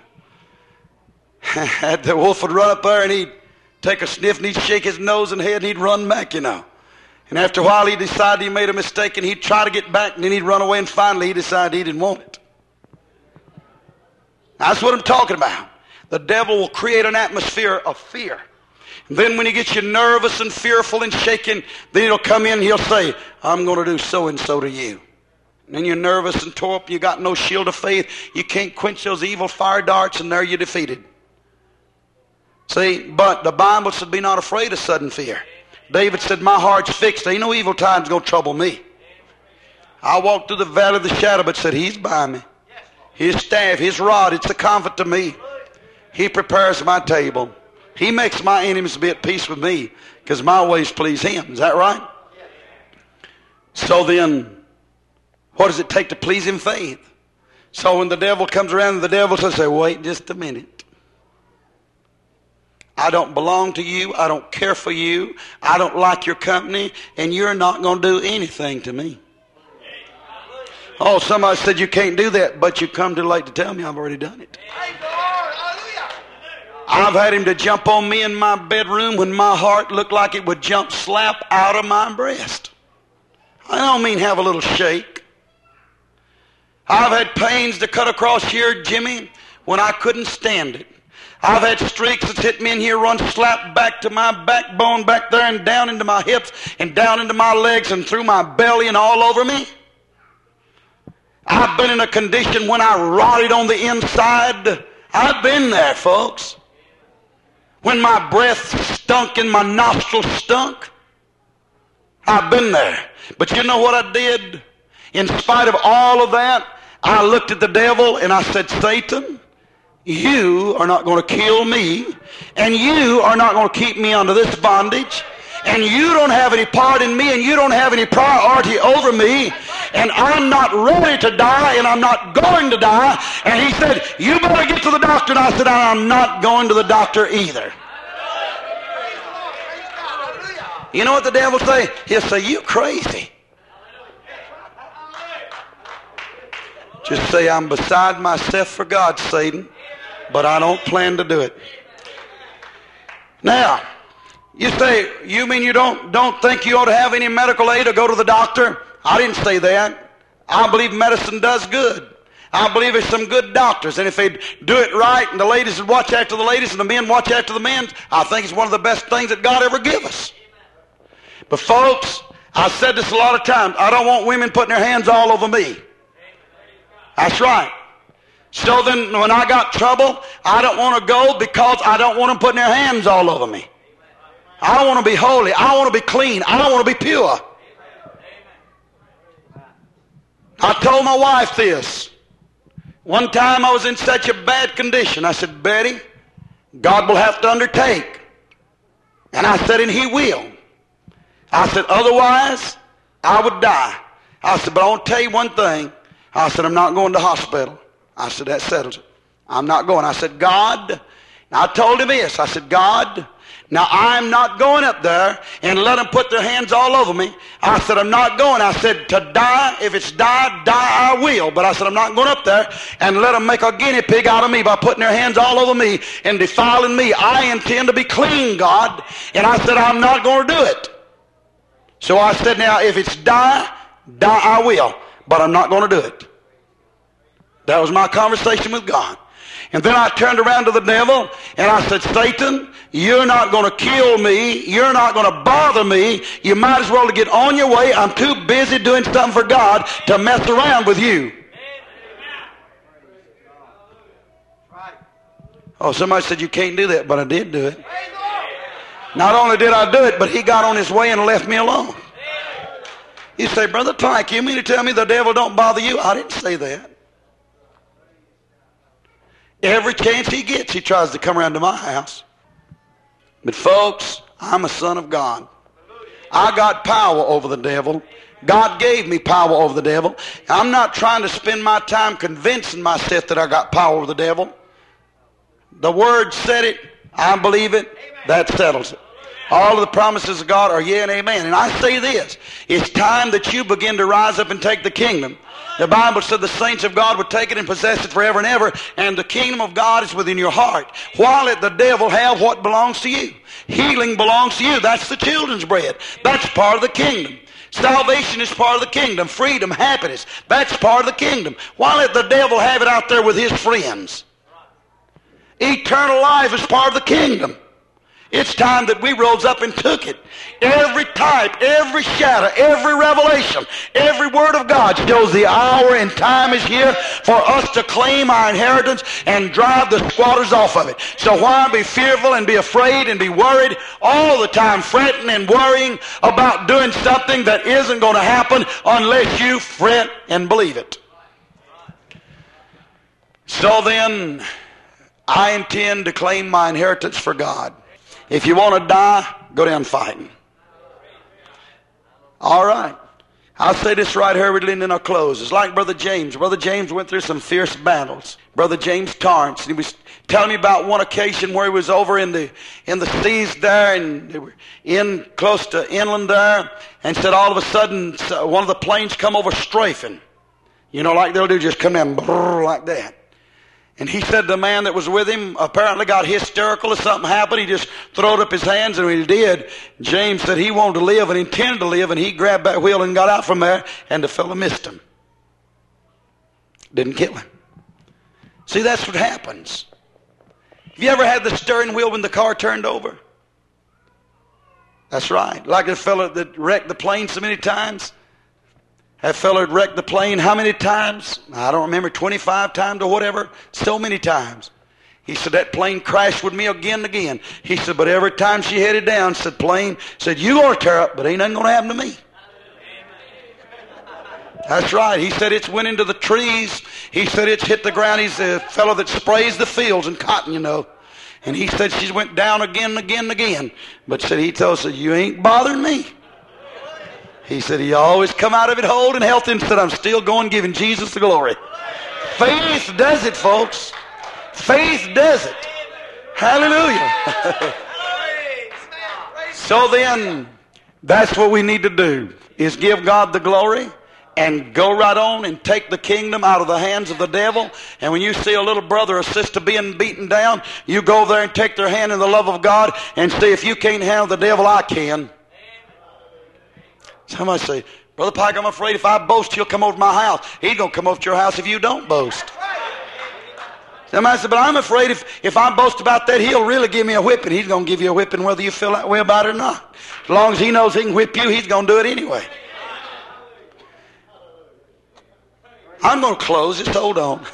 The wolf would run up there, and he'd take a sniff, and he'd shake his nose and head, and he'd run back, you know. And after a while, he decided he made a mistake, and he'd try to get back, and then he'd run away, and finally he decided he didn't want it. That's what I'm talking about. the devil will create an atmosphere of fear. And then when he gets you nervous and fearful and shaking, then he'll come in and he'll say, I'm going to do so and so to you. And then you're nervous and tore up, you got no shield of faith, you can't quench those evil fire darts, and there you're defeated. See, but the Bible said, be not afraid of sudden fear. David said, my heart's fixed, ain't no evil time's going to trouble me. I walked through the valley of the shadow, but said, he's by me. His staff, his rod, it's a comfort to me. He prepares my table. He makes my enemies be at peace with me, because my ways please him. Is that right? So then, what does it take to please him? Faith. So when the devil comes around, the devil says, wait just a minute. I don't belong to you. I don't care for you. I don't like your company, and you're not going to do anything to me. Oh, somebody said you can't do that, but you come too late to tell me I've already done it. I've had him to jump on me in my bedroom when my heart looked like it would jump slap out of my breast. I don't mean have a little shake. I've had pains to cut across here, Jimmy, when I couldn't stand it. I've had streaks that's hit me in here, run slap back to my backbone back there and down into my hips and down into my legs and through my belly and all over me. I've been in a condition when I rotted on the inside. I've been there, folks. When my breath stunk and my nostrils stunk. I've been there. But you know what I did? In spite of all of that, I looked at the devil and I said, Satan, you are not going to kill me, and you are not going to keep me under this bondage, and you don't have any part in me, and you don't have any priority over me, and I'm not ready to die, and I'm not going to die. And he said, you better get to the doctor. And I said, I'm not going to the doctor either. You know what the devil say? He'll say, you crazy. Just say, I'm beside myself for God, Satan, but I don't plan to do it. Now, you say, you mean you don't, don't think you ought to have any medical aid or go to the doctor? I didn't say that. I believe medicine does good. I believe there's some good doctors, and if they do it right, and the ladies would watch after the ladies, and the men watch after the men, I think it's one of the best things that God ever give us. But folks, I've said this a lot of times, I don't want women putting their hands all over me. That's right. So then when I got trouble, I don't want to go because I don't want them putting their hands all over me. I want to be holy. I want to be clean. I want to be pure. I told my wife this. One time I was in such a bad condition. I said, Betty, God will have to undertake. And I said, and he will. I said, otherwise, I would die. I said, but I want to tell you one thing. I said, I'm not going to the hospital. I said, that settles it. I'm not going. I said, God, and I told him this. I said, God, now I'm not going up there and let them put their hands all over me. I said, I'm not going. I said, to die, if it's die, die I will. But I said, I'm not going up there and let them make a guinea pig out of me by putting their hands all over me and defiling me. I intend to be clean, God. And I said, I'm not going to do it. So I said, now, if it's die, die I will. But I'm not going to do it. That was my conversation with God. And then I turned around to the devil and I said, Satan, you're not going to kill me. You're not going to bother me. You might as well get on your way. I'm too busy doing something for God to mess around with you. Oh, somebody said you can't do that, but I did do it. Not only did I do it, but he got on his way and left me alone. You say, Brother Pike, you mean to tell me the devil don't bother you? I didn't say that. Every chance he gets, he tries to come around to my house. But folks, I'm a son of God. I got power over the devil. God gave me power over the devil. I'm not trying to spend my time convincing myself that I got power over the devil. The Word said it. I believe it. That settles it. All of the promises of God are yeah and amen. And I say this, it's time that you begin to rise up and take the kingdom. The Bible said the saints of God would take it and possess it forever and ever, and the kingdom of God is within your heart. Why let the devil have what belongs to you? Healing belongs to you. That's the children's bread. That's part of the kingdom. Salvation is part of the kingdom. Freedom, happiness, that's part of the kingdom. Why let the devil have it out there with his friends? Eternal life is part of the kingdom. It's time that we rose up and took it. Every type, every shadow, every revelation, every word of God shows the hour and time is here for us to claim our inheritance and drive the squatters off of it. So why be fearful and be afraid and be worried all the time, fretting and worrying about doing something that isn't going to happen unless you fret and believe it? So then, I intend to claim my inheritance for God. If you want to die, go down fighting. All right. I'll say this right hurriedly and then I'll close. It's like Brother James. Brother James went through some fierce battles. Brother James Torrance. And he was telling me about one occasion where he was over in the in the seas there, and they were in close to inland there, and said all of a sudden one of the planes come over strafing. You know, like they'll do, just come down brrr, like that. And he said the man that was with him apparently got hysterical or something happened. He just throwed up his hands, and when he did, James said he wanted to live and intended to live, and he grabbed that wheel and got out from there, and the fellow missed him. Didn't kill him. See, that's what happens. Have you ever had the steering wheel when the car turned over? That's right. Like the fellow that wrecked the plane so many times. That fellow had wrecked the plane how many times? I don't remember, twenty-five times or whatever. So many times. He said, that plane crashed with me again and again. He said, but every time she headed down, said plane, said, you going to tear up, but ain't nothing going to happen to me. That's right. He said it's went into the trees. He said it's hit the ground. He's a fellow that sprays the fields and cotton, you know. And he said she went down again and again and again. But said he told us, you ain't bothering me. He said he always come out of it whole and healthy, and said I'm still going giving Jesus the glory. Faith does it, folks. Faith does it. Hallelujah. So then, that's what we need to do, is give God the glory and go right on and take the kingdom out of the hands of the devil. And when you see a little brother or sister being beaten down, you go there and take their hand in the love of God and say, if you can't handle the devil, I can. Somebody say, Brother Pike, I'm afraid if I boast, he'll come over to my house. He's going to come over to your house if you don't boast. Somebody said, but I'm afraid if, if I boast about that, he'll really give me a whipping. He's going to give you a whipping whether you feel that way about it or not. As long as he knows he can whip you, he's going to do it anyway. I'm going to close. Just hold on.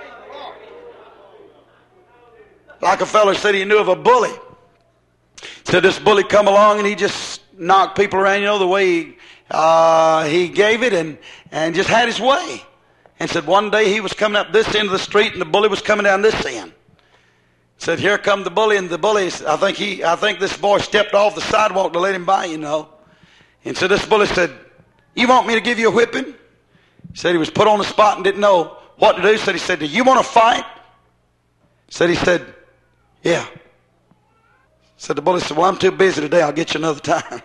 Like a fellow said he knew of a bully. Said this bully come along and he just knocked people around, you know, the way he, uh, he gave it, and, and just had his way. And said one day he was coming up this end of the street and the bully was coming down this end. Said, here come the bully, and the bully, I think he, I think this boy stepped off the sidewalk to let him by, you know. And so this bully said, you want me to give you a whipping? Said he was put on the spot and didn't know what to do. Said he said, do you want to fight? Said he said, yeah. Said the bully said, well, I'm too busy today. I'll get you another time.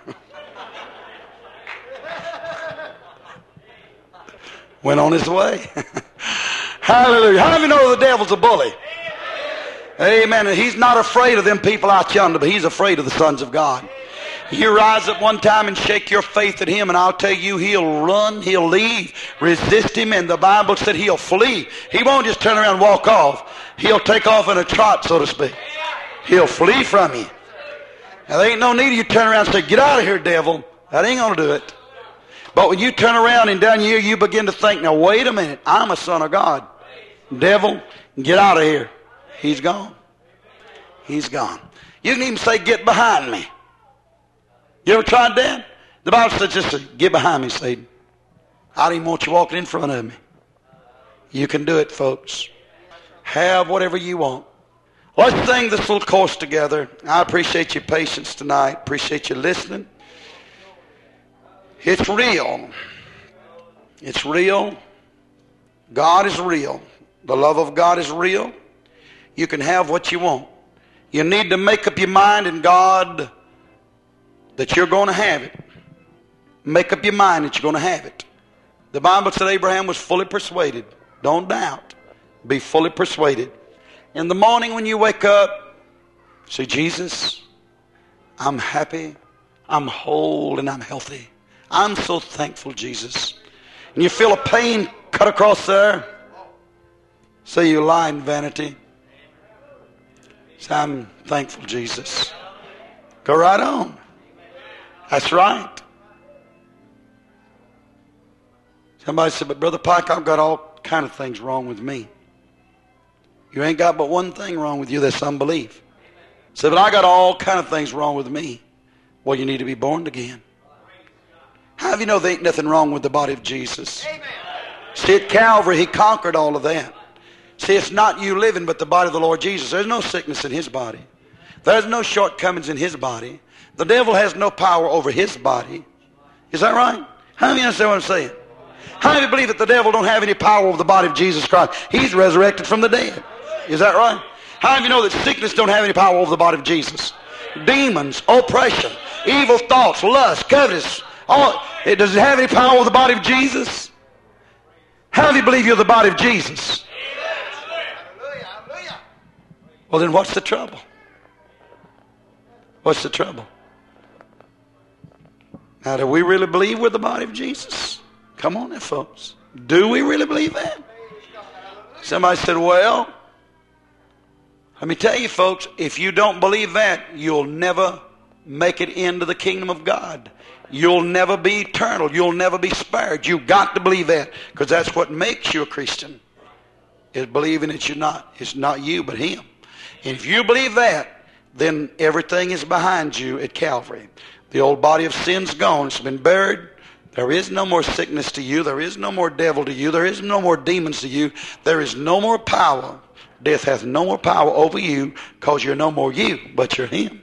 Went on his way. Hallelujah. How do you know the devil's a bully? Amen. And he's not afraid of them people out yonder, but he's afraid of the sons of God. You rise up one time and shake your faith at him, and I'll tell you, he'll run, he'll leave. Resist him, and the Bible said he'll flee. He won't just turn around and walk off. He'll take off in a trot, so to speak. He'll flee from you. Now, there ain't no need of you turn around and say, get out of here, devil. That ain't going to do it. But when you turn around and down here, you begin to think, now, wait a minute. I'm a son of God. Devil, get out of here. He's gone. He's gone. You can even say, get behind me. You ever tried that? The Bible says, just say, get behind me, Satan. I don't even want you walking in front of me. You can do it, folks. Have whatever you want. Let's sing this little chorus together. I appreciate your patience tonight. Appreciate you listening. It's real. It's real. God is real. The love of God is real. You can have what you want. You need to make up your mind in God that you're going to have it. Make up your mind that you're going to have it. The Bible said Abraham was fully persuaded. Don't doubt. Be fully persuaded. In the morning when you wake up, say, Jesus, I'm happy, I'm whole, and I'm healthy. I'm so thankful, Jesus. And you feel a pain cut across there, say, you lie in vanity. So I'm thankful, Jesus. Go right on. That's right. Somebody said, but Brother Pike, I've got all kind of things wrong with me. You ain't got but one thing wrong with you, that's unbelief. Said, but I got all kind of things wrong with me. Well, you need to be born again. How do you know there ain't nothing wrong with the body of Jesus? Amen. See, at Calvary, he conquered all of that. See, it's not you living, but the body of the Lord Jesus. There's no sickness in his body. There's no shortcomings in his body. The devil has no power over his body. Is that right? How many of you understand what I'm saying? How many of you believe that the devil don't have any power over the body of Jesus Christ? He's resurrected from the dead. Is that right? How many of you know that sickness don't have any power over the body of Jesus? Demons, oppression, evil thoughts, lust, covetous, all, it, does it have any power over the body of Jesus? How do you believe you're the body of Jesus? Well, then what's the trouble? What's the trouble? Now, do we really believe we're the body of Jesus? Come on now, folks. Do we really believe that? Somebody said, well, let me tell you, folks, if you don't believe that, you'll never make it into the kingdom of God. You'll never be eternal. You'll never be spared. You've got to believe that, because that's what makes you a Christian, is believing that you're not. It's not you, but him. And if you believe that, then everything is behind you at Calvary. The old body of sin's gone. It's been buried. There is no more sickness to you. There is no more devil to you. There is no more demons to you. There is no more power. Death has no more power over you, because you're no more you, but you're him.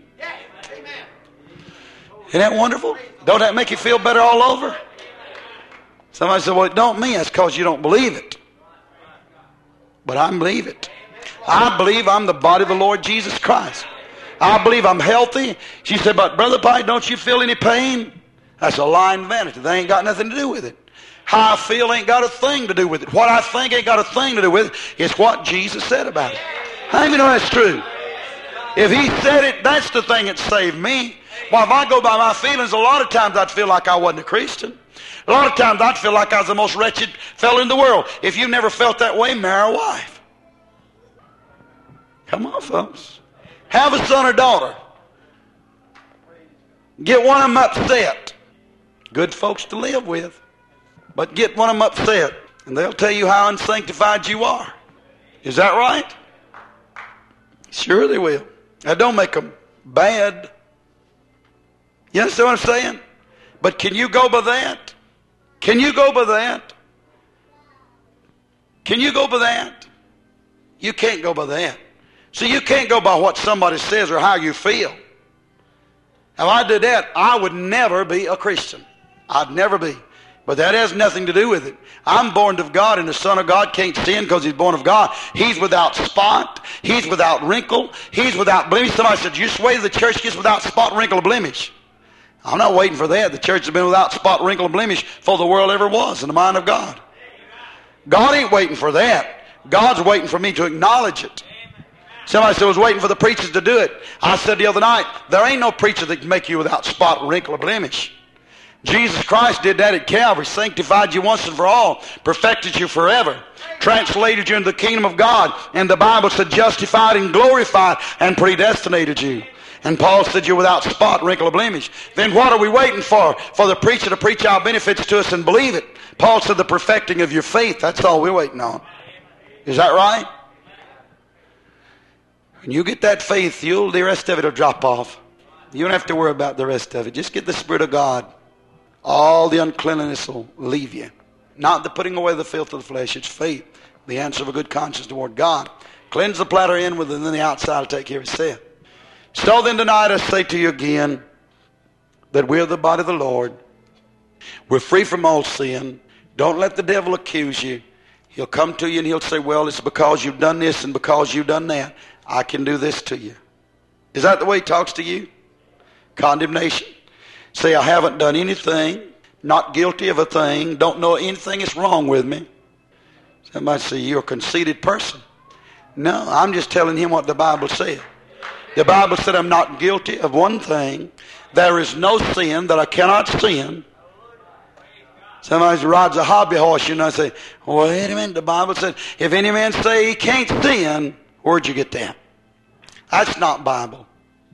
Isn't that wonderful? Don't that make you feel better all over? Somebody said, well, it don't mean that's because you don't believe it. But I believe it. I believe I'm the body of the Lord Jesus Christ. I believe I'm healthy. She said, but Brother Pike, don't you feel any pain? That's a lying vanity. They ain't got nothing to do with it. How I feel ain't got a thing to do with it. What I think ain't got a thing to do with it. It's what Jesus said about it. How do you know that's true? If he said it, that's the thing that saved me. Well, if I go by my feelings, a lot of times I'd feel like I wasn't a Christian. A lot of times I'd feel like I was the most wretched fellow in the world. If you've never felt that way, marry a wife. Come on, folks. Have a son or daughter. Get one of them upset. Good folks to live with. But get one of them upset, and they'll tell you how unsanctified you are. Is that right? Sure they will. That don't make them bad. You understand what I'm saying? But can you go by that? Can you go by that? Can you go by that? You can't go by that. See, you can't go by what somebody says or how you feel. If I did that, I would never be a Christian. I'd never be. But that has nothing to do with it. I'm born of God, and the Son of God can't sin because he's born of God. He's without spot. He's without wrinkle. He's without blemish. Somebody said, you sway the church gets without spot, wrinkle, or blemish. I'm not waiting for that. The church has been without spot, wrinkle, and blemish before the world ever was in the mind of God. God ain't waiting for that. God's waiting for me to acknowledge it. Somebody said, I was waiting for the preachers to do it. I said the other night, there ain't no preacher that can make you without spot, wrinkle, or blemish. Jesus Christ did that at Calvary, sanctified you once and for all, perfected you forever, translated you into the kingdom of God, and the Bible said justified and glorified and predestinated you. And Paul said you're without spot, wrinkle, or blemish. Then what are we waiting for? For the preacher to preach our benefits to us and believe it. Paul said the perfecting of your faith, that's all we're waiting on. Is that right? When you get that faith, you'll, the rest of it will drop off. You don't have to worry about the rest of it. Just get the Spirit of God. All the uncleanliness will leave you. Not the putting away the filth of the flesh. It's faith. The answer of a good conscience toward God. Cleanse the platter in with, and then the outside will take care of itself. So then tonight I say to you again that we're the body of the Lord. We're free from all sin. Don't let the devil accuse you. He'll come to you and he'll say, well, it's because you've done this and because you've done that. I can do this to you. Is that the way he talks to you? Condemnation. Say, I haven't done anything, not guilty of a thing, don't know anything is wrong with me. Somebody say, you're a conceited person. No, I'm just telling him what the Bible said. The Bible said I'm not guilty of one thing. There is no sin that I cannot sin. Somebody rides a hobby horse, you know, and say, wait a minute, the Bible said, if any man say he can't sin, where'd you get that? That's not Bible.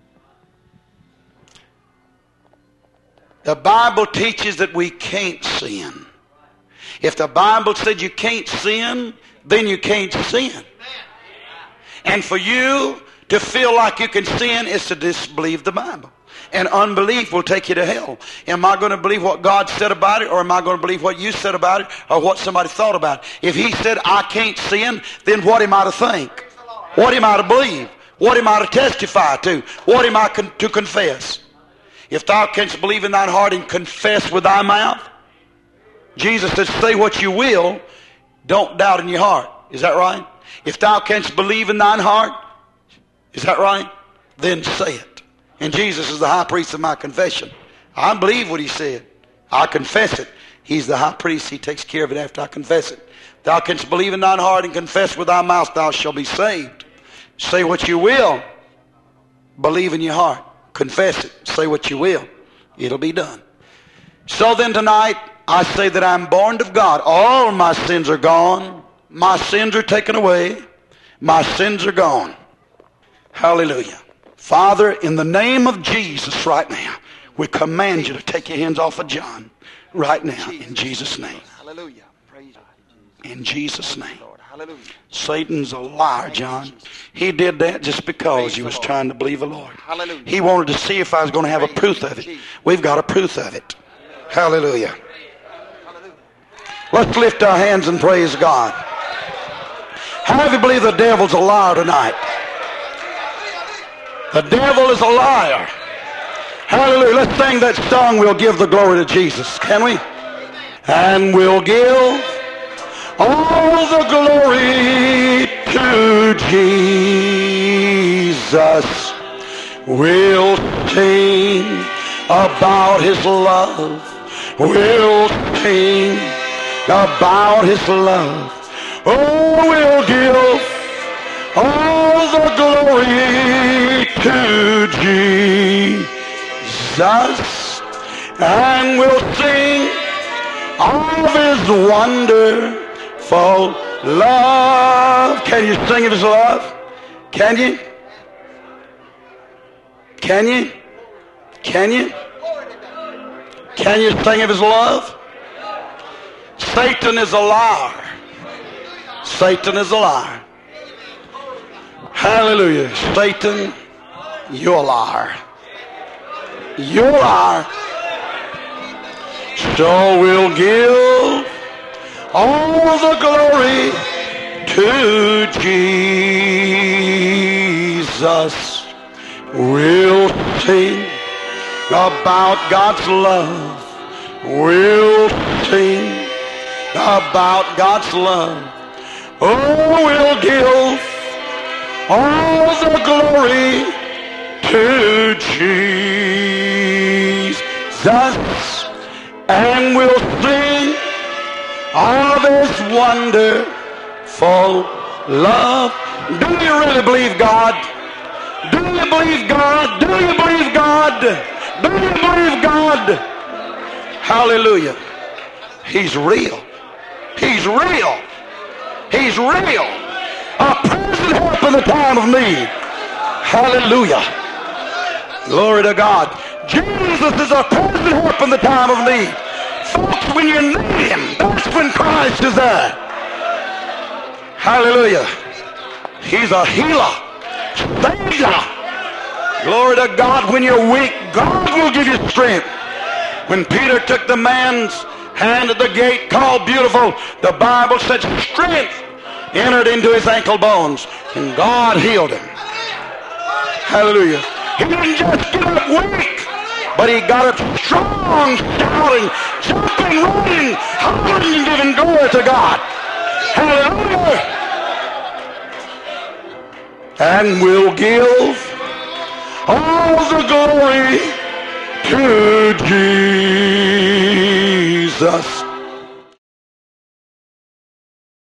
The Bible teaches that we can't sin. If the Bible said you can't sin, then you can't sin. And for you to feel like you can sin is to disbelieve the Bible. And unbelief will take you to hell. Am I going to believe what God said about it, or am I going to believe what you said about it, or what somebody thought about it? If he said I can't sin, then what am I to think? What am I to believe? What am I to testify to? What am I con- to confess? If thou canst believe in thine heart and confess with thy mouth, Jesus said, say what you will, don't doubt in your heart. Is that right? If thou canst believe in thine heart, is that right? Then say it. And Jesus is the high priest of my confession. I believe what he said. I confess it. He's the high priest. He takes care of it after I confess it. Thou canst believe in thine heart and confess with thy mouth, thou shalt be saved. Say what you will. Believe in your heart. Confess it. Say what you will. It'll be done. So then tonight, I say that I'm born of God. All my sins are gone. My sins are taken away. My sins are gone. Hallelujah. Father, in the name of Jesus right now, we command you to take your hands off of John right now, in Jesus' name. Hallelujah. Praise God. In Jesus' name. Lord. Hallelujah. Satan's a liar, John. He did that just because he was trying to believe the Lord. Hallelujah. He wanted to see if I was going to have a proof of it. We've got a proof of it. Hallelujah. Let's lift our hands and praise God. How many of you believe the devil's a liar tonight? The devil is a liar. Hallelujah. Let's sing that song, We'll Give the Glory to Jesus. Can we? And we'll give all the glory to Jesus. We'll sing about his love. We'll sing about his love. Oh, we'll give all the glory to Jesus, and we'll sing of his wonderful love. Can you sing of his love? Can you? Can you? Can you? Can you sing of his love? Satan is a liar. Satan is a liar. Hallelujah. Satan, you're a liar. You're a liar. So we'll give all the glory to Jesus. We'll sing about God's love. We'll sing about God's love. Oh, we'll give all the glory to Jesus, and we'll sing of his wonderful love. Do you really believe God? Do you believe God? Do you believe God? Do you believe God? Hallelujah. He's real. He's real. He's real. A present help in the time of need. Hallelujah. Glory to God. Jesus is a present help in the time of need. Folks, when you need him, that's when Christ is there. Hallelujah. He's a healer. Savior. Glory to God. When you're weak, God will give you strength. When Peter took the man's hand at the gate called Beautiful, the Bible said strength entered into his ankle bones, and God healed him. Hallelujah. He didn't just get up weak, but he got up strong, shouting, jumping, running, hollering, and giving glory to God. Hallelujah. And we'll give all the glory to Jesus.